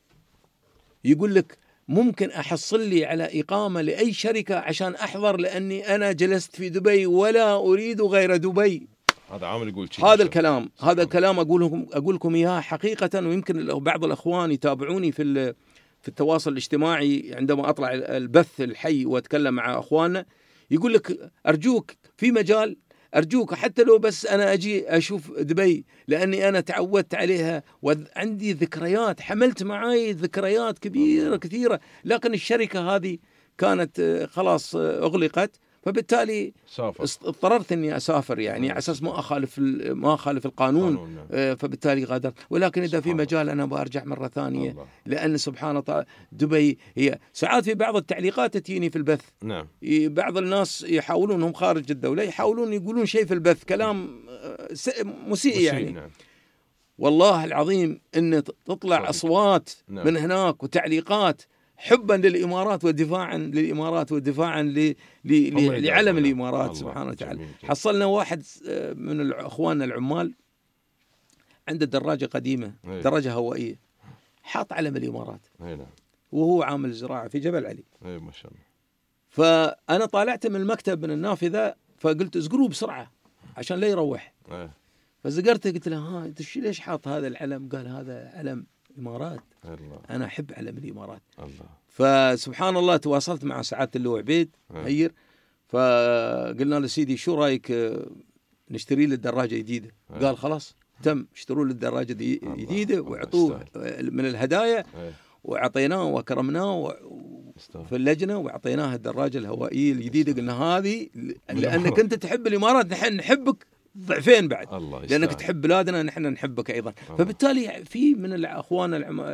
يقول لك ممكن أحصل لي على إقامة لأي شركة عشان أحضر، لأني أنا جلست في دبي ولا أريد غير دبي. هذا عامل يقول هذا الكلام أقول لكم إياه حقيقة. ويمكن بعض الأخوان يتابعوني في التواصل الاجتماعي عندما أطلع البث الحي وأتكلم مع أخواننا، يقول لك أرجوك في مجال، أرجوك حتى لو بس أنا أجي أشوف دبي، لأني أنا تعودت عليها وعندي ذكريات، حملت معي ذكريات كثيرة، لكن الشركة هذه كانت خلاص أغلقت، فبالتالي اضطررت اني اسافر يعني على اساس ما اخالف القانون. فبالتالي غادرت. ولكن اذا في مجال انا برجع مره ثانيه الله. لان سبحان الله دبي هي ساعات في بعض التعليقات تجيني في البث. نعم. بعض الناس يحاولون انهم خارج الدوله يحاولون يقولون شيء في البث كلام مسيء يعني. نعم. والله العظيم ان تطلع اصوات نعم. من هناك وتعليقات حبا للإمارات ودفاعا للإمارات ودفاعا لعلم الإمارات سبحانه وتعالى. حصلنا واحد من أخواننا العمال عنده دراجة قديمة دراجة هوائية حاط علم الإمارات وهو عامل زراعة في جبل علي. ما شاء الله. فأنا طالعت من المكتب من النافذة فقلت ازقروه بسرعة عشان لا يروح. فزقرته قلت له ها ليش حاط هذا العلم؟ قال هذا علم إمارات. الله. أنا أحب علم الإمارات. الله. فسبحان الله تواصلت مع سعادة اللواء عبيد هير، فقلنا له سيدي شو رأيك نشتري له دراجة جديدة؟ قال خلاص تم، اشتروا له الدراجة جديدة وعطوه من الهدايا وعطيناه وكرمناه في اللجنة وعطيناه الدراجة الهوائية الجديدة. قلنا هذه لأنك أنت تحب الإمارات، نحن نحبك ضعفين بعد لأنك تحب بلادنا، نحن نحبك أيضا. فبالتالي في من الأخوان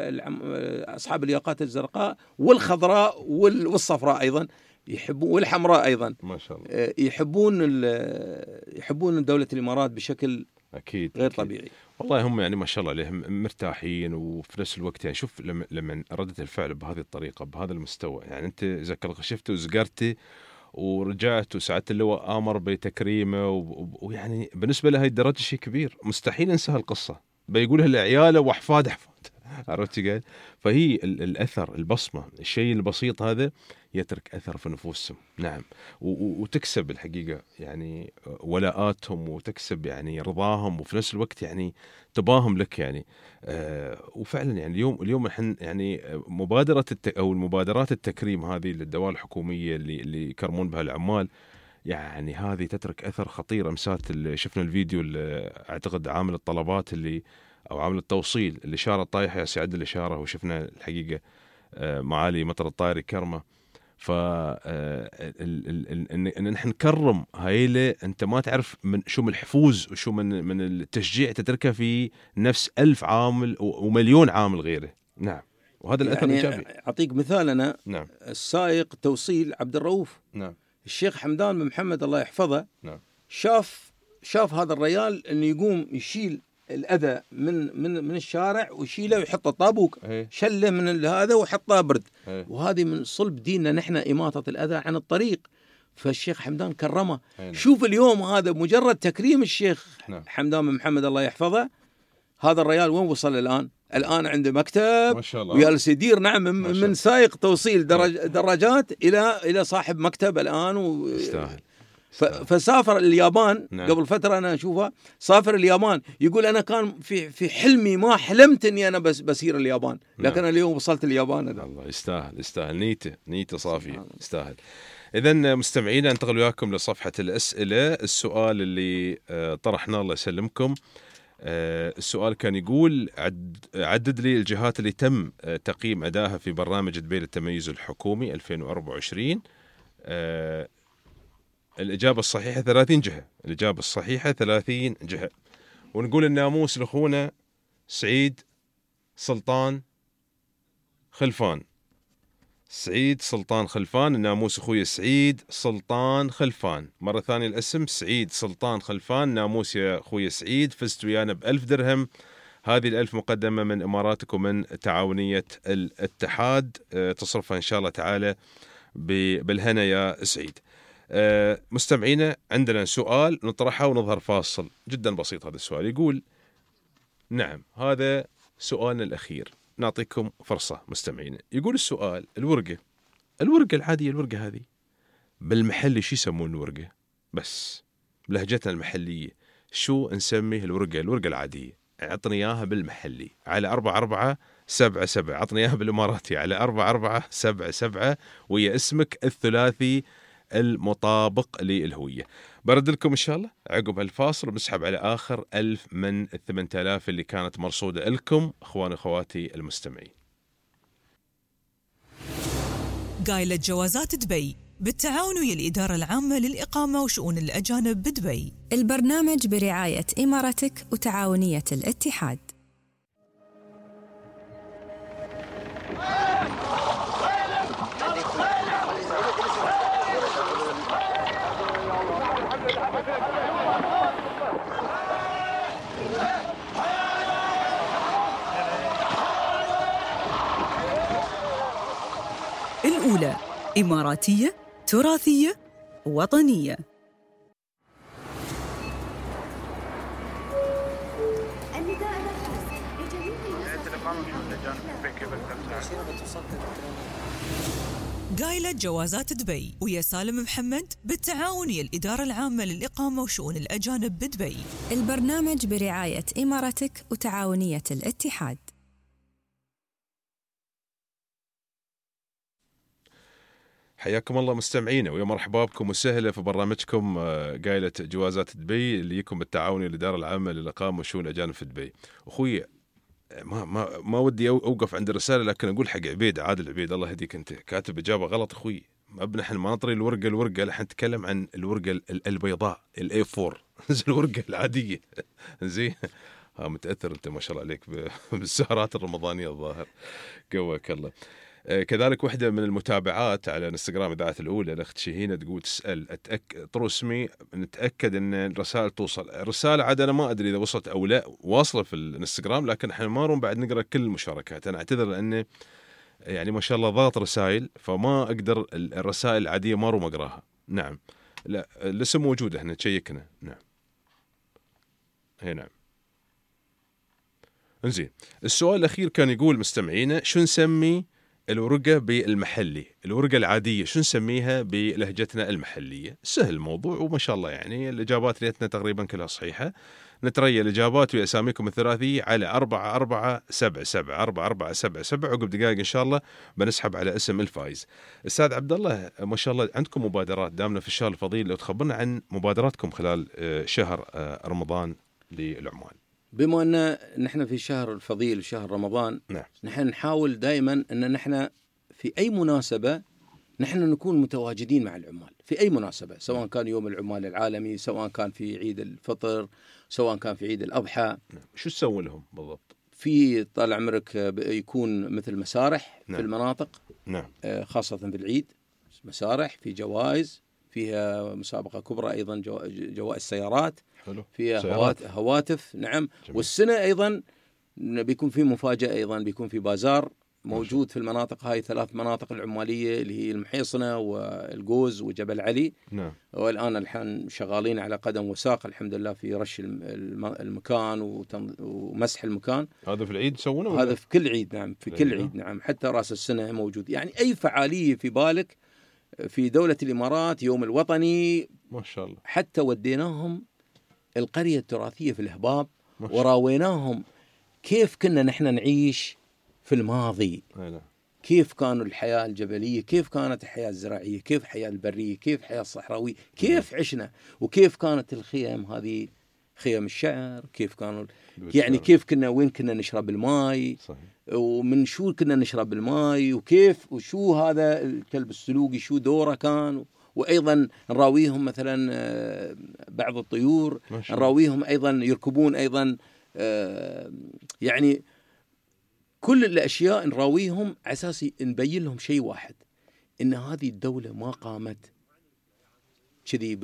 أصحاب الياقات الزرقاء والخضراء والصفراء أيضا يحبون والحمراء أيضا ما شاء الله يحبون دولة الإمارات بشكل أكيد غير أكيد. طبيعي. والله هم يعني ما شاء الله عليهم مرتاحين، وفي نفس الوقت يعني شوف لما ردة الفعل بهذه الطريقة بهذا المستوى، يعني أنت إذا شفت وزقرتي ورجعت وسعادة اللواء آمر بتكريمه ويعني بالنسبة له هاي الدرجة شيء كبير، مستحيل انسى هالقصة، بيقولها لعياله وأحفاد عرفت قال. فهي الأثر البصمة الشيء البسيط هذا يترك أثر في نفوسهم. نعم. وتكسب الحقيقة يعني ولاءاتهم وتكسب يعني رضاهم، وفي نفس الوقت يعني تباهم لك يعني. وفعلا يعني اليوم احنا يعني مبادرة أو المبادرات التكريم هذه للدوائر الحكومية اللي يكرمون بها العمال، يعني هذه تترك أثر خطير. أمسات اللي شفنا الفيديو اللي أعتقد عامل الطلبات اللي أو عامل التوصيل الإشارة الطايحة يا سعد الإشارة، وشفنا الحقيقة معالي مطر الطائري كرمه. إن نحن نكرم هايلة أنت ما تعرف من شو من الحفوز وشو من التشجيع تتركه في نفس 1000 عامل ومليون عامل غيره. نعم. وهذا الأثر يعني الإيجابي. أعطيك مثال أنا. نعم. السائق توصيل عبد الرؤوف. نعم. الشيخ حمدان بن محمد الله يحفظه. نعم. شاف هذا الرجال إنه يقوم يشيل الأذى من الشارع ويشيله ويحطه طابوق شله من هذا وحطه برد. وهذه من صلب ديننا نحن إماطة الأذى عن الطريق. فالشيخ حمدان كرمه. شوف اليوم هذا مجرد تكريم الشيخ حمدان بن محمد الله يحفظه، هذا الرجال وين وصل الآن عنده مكتب ويالس يدير. نعم. من سائق توصيل دراجات إلى صاحب مكتب الآن يستاهل. فسافر اليابان. نعم. قبل فترة أنا أشوفه سافر اليابان، يقول أنا كان في حلمي ما حلمت إني أنا بسير اليابان، لكن نعم. اليوم وصلت اليابان. الله يستاهل نيته صافية يستاهل. إذن مستمعين انتقل وياكم لصفحة الأسئلة. السؤال اللي طرحناه الله يسلمكم، السؤال كان يقول عدد لي الجهات اللي تم تقييم أدائها في برنامج دبي للتميز الحكومي 2024. الإجابة الصحيحة 30 جهة. الإجابة الصحيحة 30 جهة. ونقول الناموس لأخونا سعيد سلطان خلفان. سعيد سلطان خلفان، الناموس أخوي سعيد سلطان خلفان. مرة ثانية الاسم سعيد سلطان خلفان، ناموس يا أخوي سعيد. فزت ويانا ب1000 درهم. هذه ال1000 مقدمة من إماراتك ومن تعاونية الاتحاد، تصرفها إن شاء الله تعالى بالهنا يا سعيد. مستمعينا عندنا سؤال نطرحه ونظهر فاصل جدا بسيط. هذا السؤال يقول، نعم هذا سؤالنا الأخير، نعطيكم فرصة مستمعينا. يقول السؤال، الورقة العادية، الورقة هذه بالمحلي شو يسمون الورقة؟ بس بلهجتنا المحلية شو نسمي الورقة العادية؟ عطني إياها بالمحلي على 4477. عطني إياها بالإماراتي على 4477 ويا اسمك الثلاثي المطابق للهوية. برد لكم إن شاء الله عقب الفاصل، بنسحب على آخر 1000 من 8000 اللي كانت مرصودة لكم أخواني أخواتي المستمعين. قايلة جوازات دبي بالتعاون ويا الإدارة العامة للإقامة وشؤون الأجانب بدبي. البرنامج برعاية إماراتك وتعاونية الاتحاد. الأولى إماراتية، تراثية، وطنية. قايلة جوازات دبي ويا سالم محمد بالتعاون ويا الإدارة العامة للإقامة وشؤون الأجانب بدبي. البرنامج برعاية إماراتك وتعاونية الاتحاد. حياكم الله مستمعينا ويا مرحبا بكم وسهلا في برنامجكم قايلة جوازات دبي اللي يكون بالتعاون الإدارة العامة للإقامة وشؤون الأجانب في دبي. أخوي ما ودي أوقف عند الرسالة، لكن أقول حق عبيد، عادل عبيد الله يهديك، أنت كاتب إجابة غلط أخوي. نحن ما نطري الورقة، نحن نتكلم عن الورقة البيضاء الA4 الورقة العادية. زين متأثر أنت ما شاء الله عليك بالسهرات الرمضانية الظاهر، قواك الله. كذلك واحدة من المتابعات على انستغرام إذاعة الأولى الأخت شهينة تقول تسأل طروا اسمي نتأكد أن الرسائل توصل. الرسالة عاد أنا ما أدري إذا وصلت أو لا، واصلة في الانستغرام، لكن احنا ما نروم بعد نقرأ كل المشاركات. أنا أعتذر لأنه يعني ما شاء الله ضغط رسائل، فما أقدر الرسائل العادية ما روم أقراها. نعم لا الاسم موجود، احنا تشيكنا. نعم هي نعم. انزين السؤال الأخير كان يقول مستمعينا، شو نسمي الورقة بالمحلي؟ الورقة العادية شو نسميها بلهجتنا المحلية؟ سهل الموضوع وما شاء الله يعني الإجابات ليتنا تقريبا كلها صحيحة. نتريا الإجابات وأساميكم الثلاثية على 4477 4477. عقب دقائق إن شاء الله بنسحب على اسم الفائز. أستاذ عبد الله ما شاء الله عندكم مبادرات دامنا في الشهر الفضيل، لو تخبرنا عن مبادراتكم خلال شهر رمضان للعمال. بما أن نحن في شهر الفضيل شهر رمضان، نعم. نحن نحاول دائما أن نحن في أي مناسبة نحن نكون متواجدين مع العمال في أي مناسبة، سواء كان يوم العمال العالمي، سواء كان في عيد الفطر، سواء كان في عيد الأضحى. نعم. شو تسوي لهم بالضبط؟ في طال عمرك يكون مثل مسارح. نعم. في المناطق. نعم. خاصة في العيد مسارح، في جوائز، فيها مسابقة كبرى أيضا جوائز سيارات. حلو. فيها هواتف. نعم. جميل. والسنة أيضا بيكون في مفاجأة، أيضا بيكون في بازار موجود في المناطق هاي 3 مناطق العمالية اللي هي المحيصنة والجوز وجبل علي. نعم. والآن الحين شغالين على قدم وساق الحمد لله في رش المكان ومسح المكان. هذا في العيد تسوونه؟ هذا في كل عيد. نعم في كل عيد. نعم حتى رأس السنة موجود. يعني أي فعالية في بالك في دولة الإمارات، يوم الوطني ما شاء الله، حتى وديناهم القرية التراثية في الهباب وراويناهم كيف كنا نحن نعيش في الماضي. كيف كانوا الحياة الجبلية، كيف كانت الحياة الزراعية، كيف الحياة البرية، كيف الحياة الصحراوية، كيف عشنا، وكيف كانت الخيم هذه خيم الشعر، كيف كانوا يعني كيف كنا وين كنا نشرب الماء. صحيح. ومن شو كنا نشرب الماء، وكيف وشو هذا الكلب السلوقي شو دوره كان، وأيضا نراويهم مثلا بعض الطيور، نراويهم أيضا يركبون أيضا يعني كل الأشياء نراويهم على أساس نبين لهم شيء واحد، إن هذه الدولة ما قامت كذي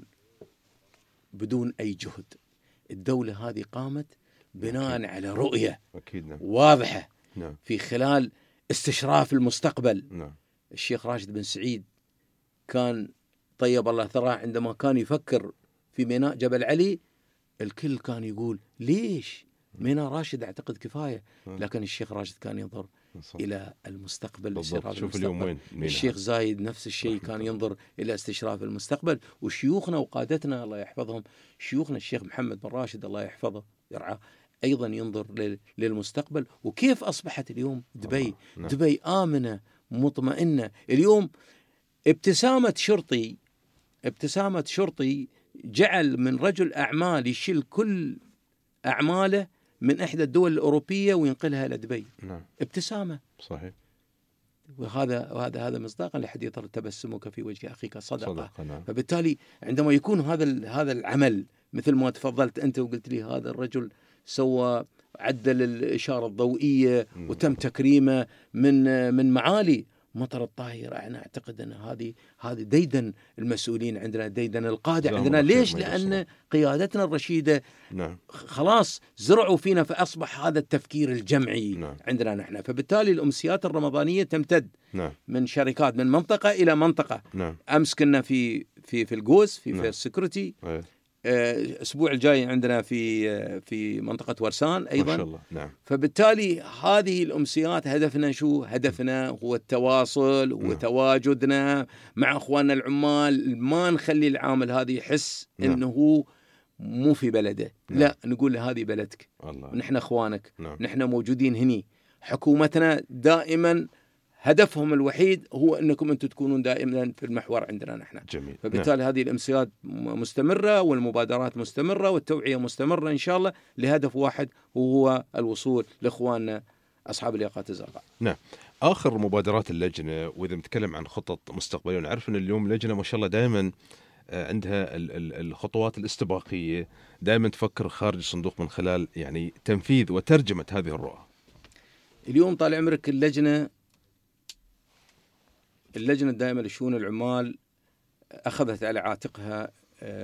بدون أي جهد. الدولة هذه قامت بناء على رؤية واضحة في خلال استشراف المستقبل. الشيخ راشد بن سعيد كان طيب الله ثراه عندما كان يفكر في ميناء جبل علي الكل كان يقول ليش ميناء راشد اعتقد كفاية، لكن الشيخ راشد كان ينظر إلى المستقبل. الشيخ زايد نفس الشيء كان ينظر إلى استشراف المستقبل. وشيوخنا وقادتنا الله يحفظهم، شيوخنا الشيخ محمد بن راشد الله يحفظه يرعاه أيضا ينظر للمستقبل. وكيف أصبحت اليوم دبي آمنة مطمئنة. اليوم ابتسامة شرطي جعل من رجل أعمال يشيل كل أعماله من إحدى الدول الأوروبية وينقلها إلى دبي. ابتسامة. صحيح. وهذا مصداقا لحديث تبسمك في وجه أخيك صدقة. فبالتالي عندما يكون هذا العمل مثل ما تفضلت أنت وقلت لي هذا الرجل سوى عدل الإشارة الضوئية وتم تكريمه من معالي مطر الطاهر. أنا أعتقد أن هذه ديدن المسؤولين عندنا، ديدن القادة عندنا. ليش؟ لأن قيادتنا الرشيدة خلاص زرعوا فينا، فأصبح هذا التفكير الجمعي عندنا نحن. فبالتالي الأمسيات الرمضانية تمتد من شركات من منطقة إلى منطقة. أمس كنا في الجوز في السكيورتي. الأسبوع الجاي عندنا في منطقة ورسان أيضا. ما شاء الله. فبالتالي هذه الأمسيات هدفنا شو؟ هدفنا هو التواصل وتواجدنا مع أخواننا العمال. ما نخلي العامل هذا يحس إنه مو في بلده. لا، نقول له هذه بلدك، نحن أخوانك، نحن موجودين هني. حكومتنا دائما هدفهم الوحيد هو أنكم أنتم تكونون دائما في المحور عندنا نحن. جميل. فبالتالي هذه الأمسيات مستمرة والمبادرات مستمرة والتوعية مستمرة إن شاء الله لهدف واحد وهو الوصول لإخواننا أصحاب الياقات الزرقاء. نعم. آخر مبادرات اللجنة، وإذا نتكلم عن خطط مستقبلية، نعرف أن اليوم اللجنة ما شاء الله دائما عندها الخطوات الاستباقية، دائما تفكر خارج الصندوق من خلال يعني تنفيذ وترجمة هذه الرؤى. اليوم طال عمرك اللجنة الدائمة لشؤون العمال أخذت على عاتقها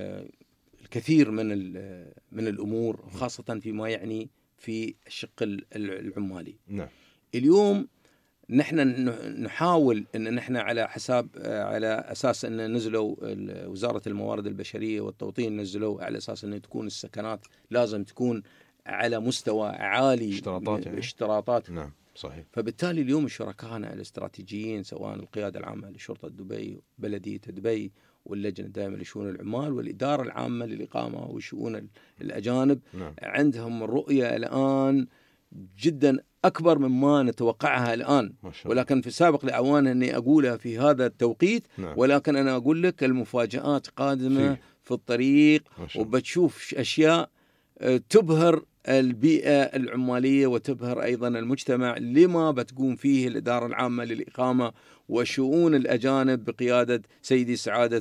الكثير من الأمور، خاصة فيما يعني في الشق العمالي. نعم. اليوم نحن نحاول أن نحن على أساس أن نزلوا وزارة الموارد البشرية والتوطين نزلوا على أساس أن تكون السكنات لازم تكون على مستوى عالي، اشتراطات. نعم صحيح. فبالتالي اليوم الشركائنا الاستراتيجيين سواء القيادة العامة لشرطة دبي، بلدية دبي، واللجنة الدائمة لشؤون العمال، والإدارة العامة للإقامة وشؤون الأجانب، عندهم رؤية الآن جدا أكبر مما نتوقعها الآن. ولكن في السابق لأوان أني أقولها في هذا التوقيت. ولكن أنا أقول لك المفاجآت قادمة في الطريق، وبتشوف أشياء تبهر البيئة العمالية وتبهر أيضا المجتمع لما بتقوم فيه الإدارة العامة للإقامة وشؤون الأجانب بقيادة سيدي سعادة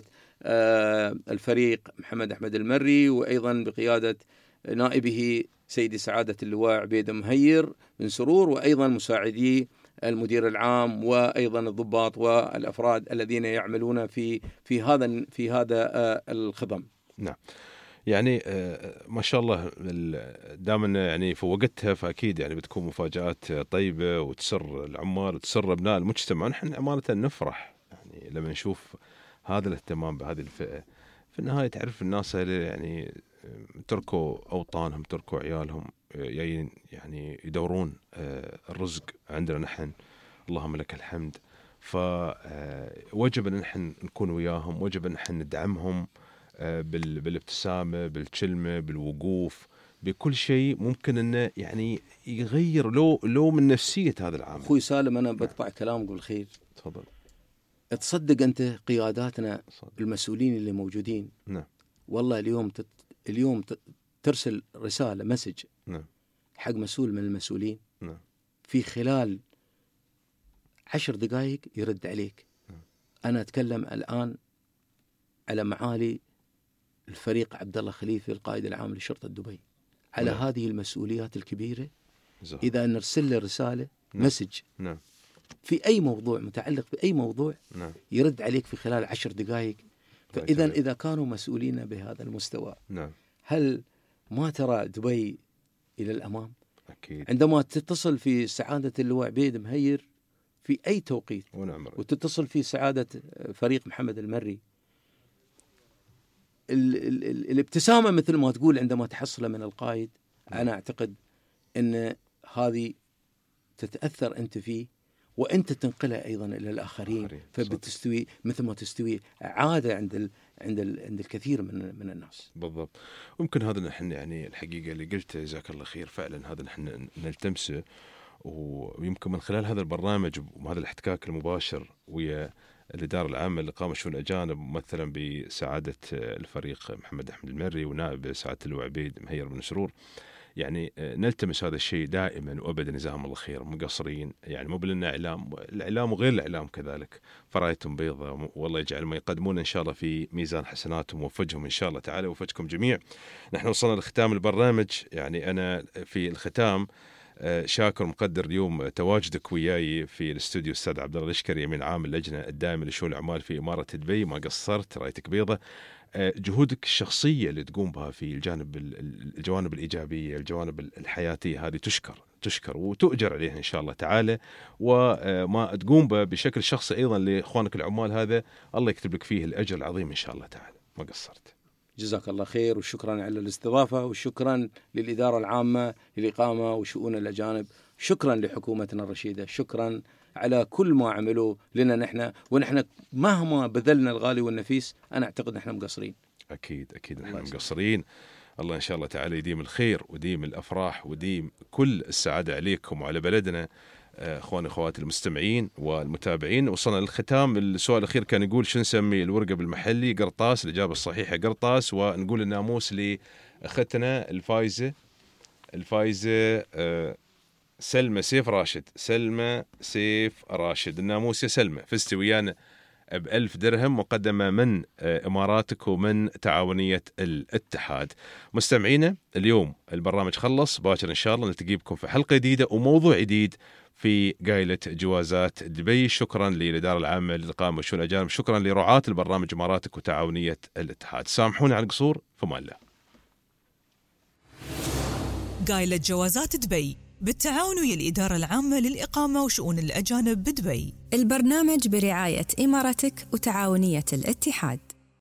الفريق محمد أحمد المري، وأيضا بقيادة نائبه سيدي سعادة اللواء عبيد مهير بن سرور، وأيضا مساعدي المدير العام، وأيضا الضباط والأفراد الذين يعملون في هذا الخدم. نعم. يعني ما شاء الله دائما يعني في وقتها، فأكيد يعني بتكون مفاجآت طيبة وتسر العمال وتسر أبناء المجتمع. نحن أمانة نفرح يعني لما نشوف هذا الاهتمام بهذه الفئة. في النهاية تعرف الناس يعني تركوا أوطانهم، تركوا عيالهم، يعني يدورون الرزق عندنا نحن، اللهم لك الحمد. فوجب أن نحن نكون وياهم، وجب أن نحن ندعمهم بالابتسامة، بالكلمة، بالوقوف، بكل شيء ممكن أنه يعني يغير لو من نفسية هذا العامل. أخوي سالم أنا بقطع كلامك بالخير. تفضل. تصدق أنت قياداتنا المسؤولين اللي موجودين. نعم. والله اليوم ترسل رسالة مسج حق مسؤول من المسؤولين. نعم. في خلال 10 دقائق يرد عليك. أنا أتكلم الآن على معالي الفريق عبد الله خليفة القائد العام لشرطة دبي على هذه المسؤوليات الكبيرة. إذا نرسل له رسالة مسج في أي موضوع متعلق بأي موضوع يرد عليك في خلال 10 دقائق. فإذا كانوا مسؤولين بهذا المستوى هل ما ترى دبي إلى الأمام؟ أكيد. عندما تتصل في سعادة اللواء عبيد مهير في أي توقيت وتتصل في سعادة فريق محمد المري، الابتسامة مثل ما تقول عندما تحصل من القائد، أنا أعتقد أن هذه تتأثر أنت فيه وأنت تنقلها أيضا إلى الآخرين، فبتستوي مثل ما تستوي عادة عند الكثير من الناس. بالضبط. ويمكن هذا نحن يعني الحقيقة اللي قلته جزاك الله خير فعلا هذا نحن نلتمسه، ويمكن من خلال هذا البرنامج وهذا الاحتكاك المباشر ويا الإدارة العامة لإقامة شؤون الأجانب مثلا بسعادة الفريق محمد أحمد المري ونائب سعادة اللواء عبيد مهير بن سرور، يعني نلتمس هذا الشيء دائما وأبدا. جزاهم الله خير، مقصرين يعني مو بلنا الإعلام وغير الإعلام كذلك فرايتهم بيضة، والله يجعل ما يقدمون إن شاء الله في ميزان حسناتهم ووفجهم إن شاء الله تعالى ووفجكم جميع. نحن وصلنا لختام البرنامج، يعني أنا في الختام شاكر مقدر اليوم تواجدك وياي في الاستوديو أستاذ عبد الله الاشكري يمين عام اللجنة الدائمة لشؤون الأعمال في إمارة دبي. ما قصرت، رايتك بيضة. جهودك الشخصية اللي تقوم بها في الجوانب الإيجابية الجوانب الحياتية هذه تشكر وتؤجر عليها إن شاء الله تعالى، وما تقوم به بشكل شخصي أيضا لإخوانك العمال هذا الله يكتب لك فيه الأجر العظيم إن شاء الله تعالى. ما قصرت. جزاك الله خير وشكرا على الاستضافة، وشكرا للإدارة العامة للإقامة وشؤون الأجانب، شكرا لحكومتنا الرشيدة، شكرا على كل ما عملوا لنا ونحن مهما بذلنا الغالي والنفيس أنا أعتقد نحن مقصرين. أكيد نحن مقصرين. الله إن شاء الله تعالى يديم الخير وديم الأفراح وديم كل السعادة عليكم وعلى بلدنا. اخواني اخواتي المستمعين والمتابعين، وصلنا للختام. السؤال الاخير كان يقول شو نسمي الورقه بالمحلي؟ قرطاس. الاجابه الصحيحه قرطاس. ونقول الناموس لاختنا الفايزه سلمى سيف راشد. الناموس يا سلمى، فزتي ويانا ب1000 درهم مقدمة من إماراتك ومن تعاونية الاتحاد. مستمعينا اليوم البرنامج خلص، باكر إن شاء الله نلتقي بكم في حلقة جديدة وموضوع جديد في قايلة جوازات دبي. شكرا للإدارة العامة للإقامة وشؤون الأجانب، شكرا لرعاة البرنامج إماراتك وتعاونية الاتحاد. سامحونا على القصور، فما الله. قايلة جوازات دبي بالتعاون ويا الإدارة العامة للإقامة وشؤون الأجانب بدبي. البرنامج برعاية إمارتك وتعاونية الاتحاد.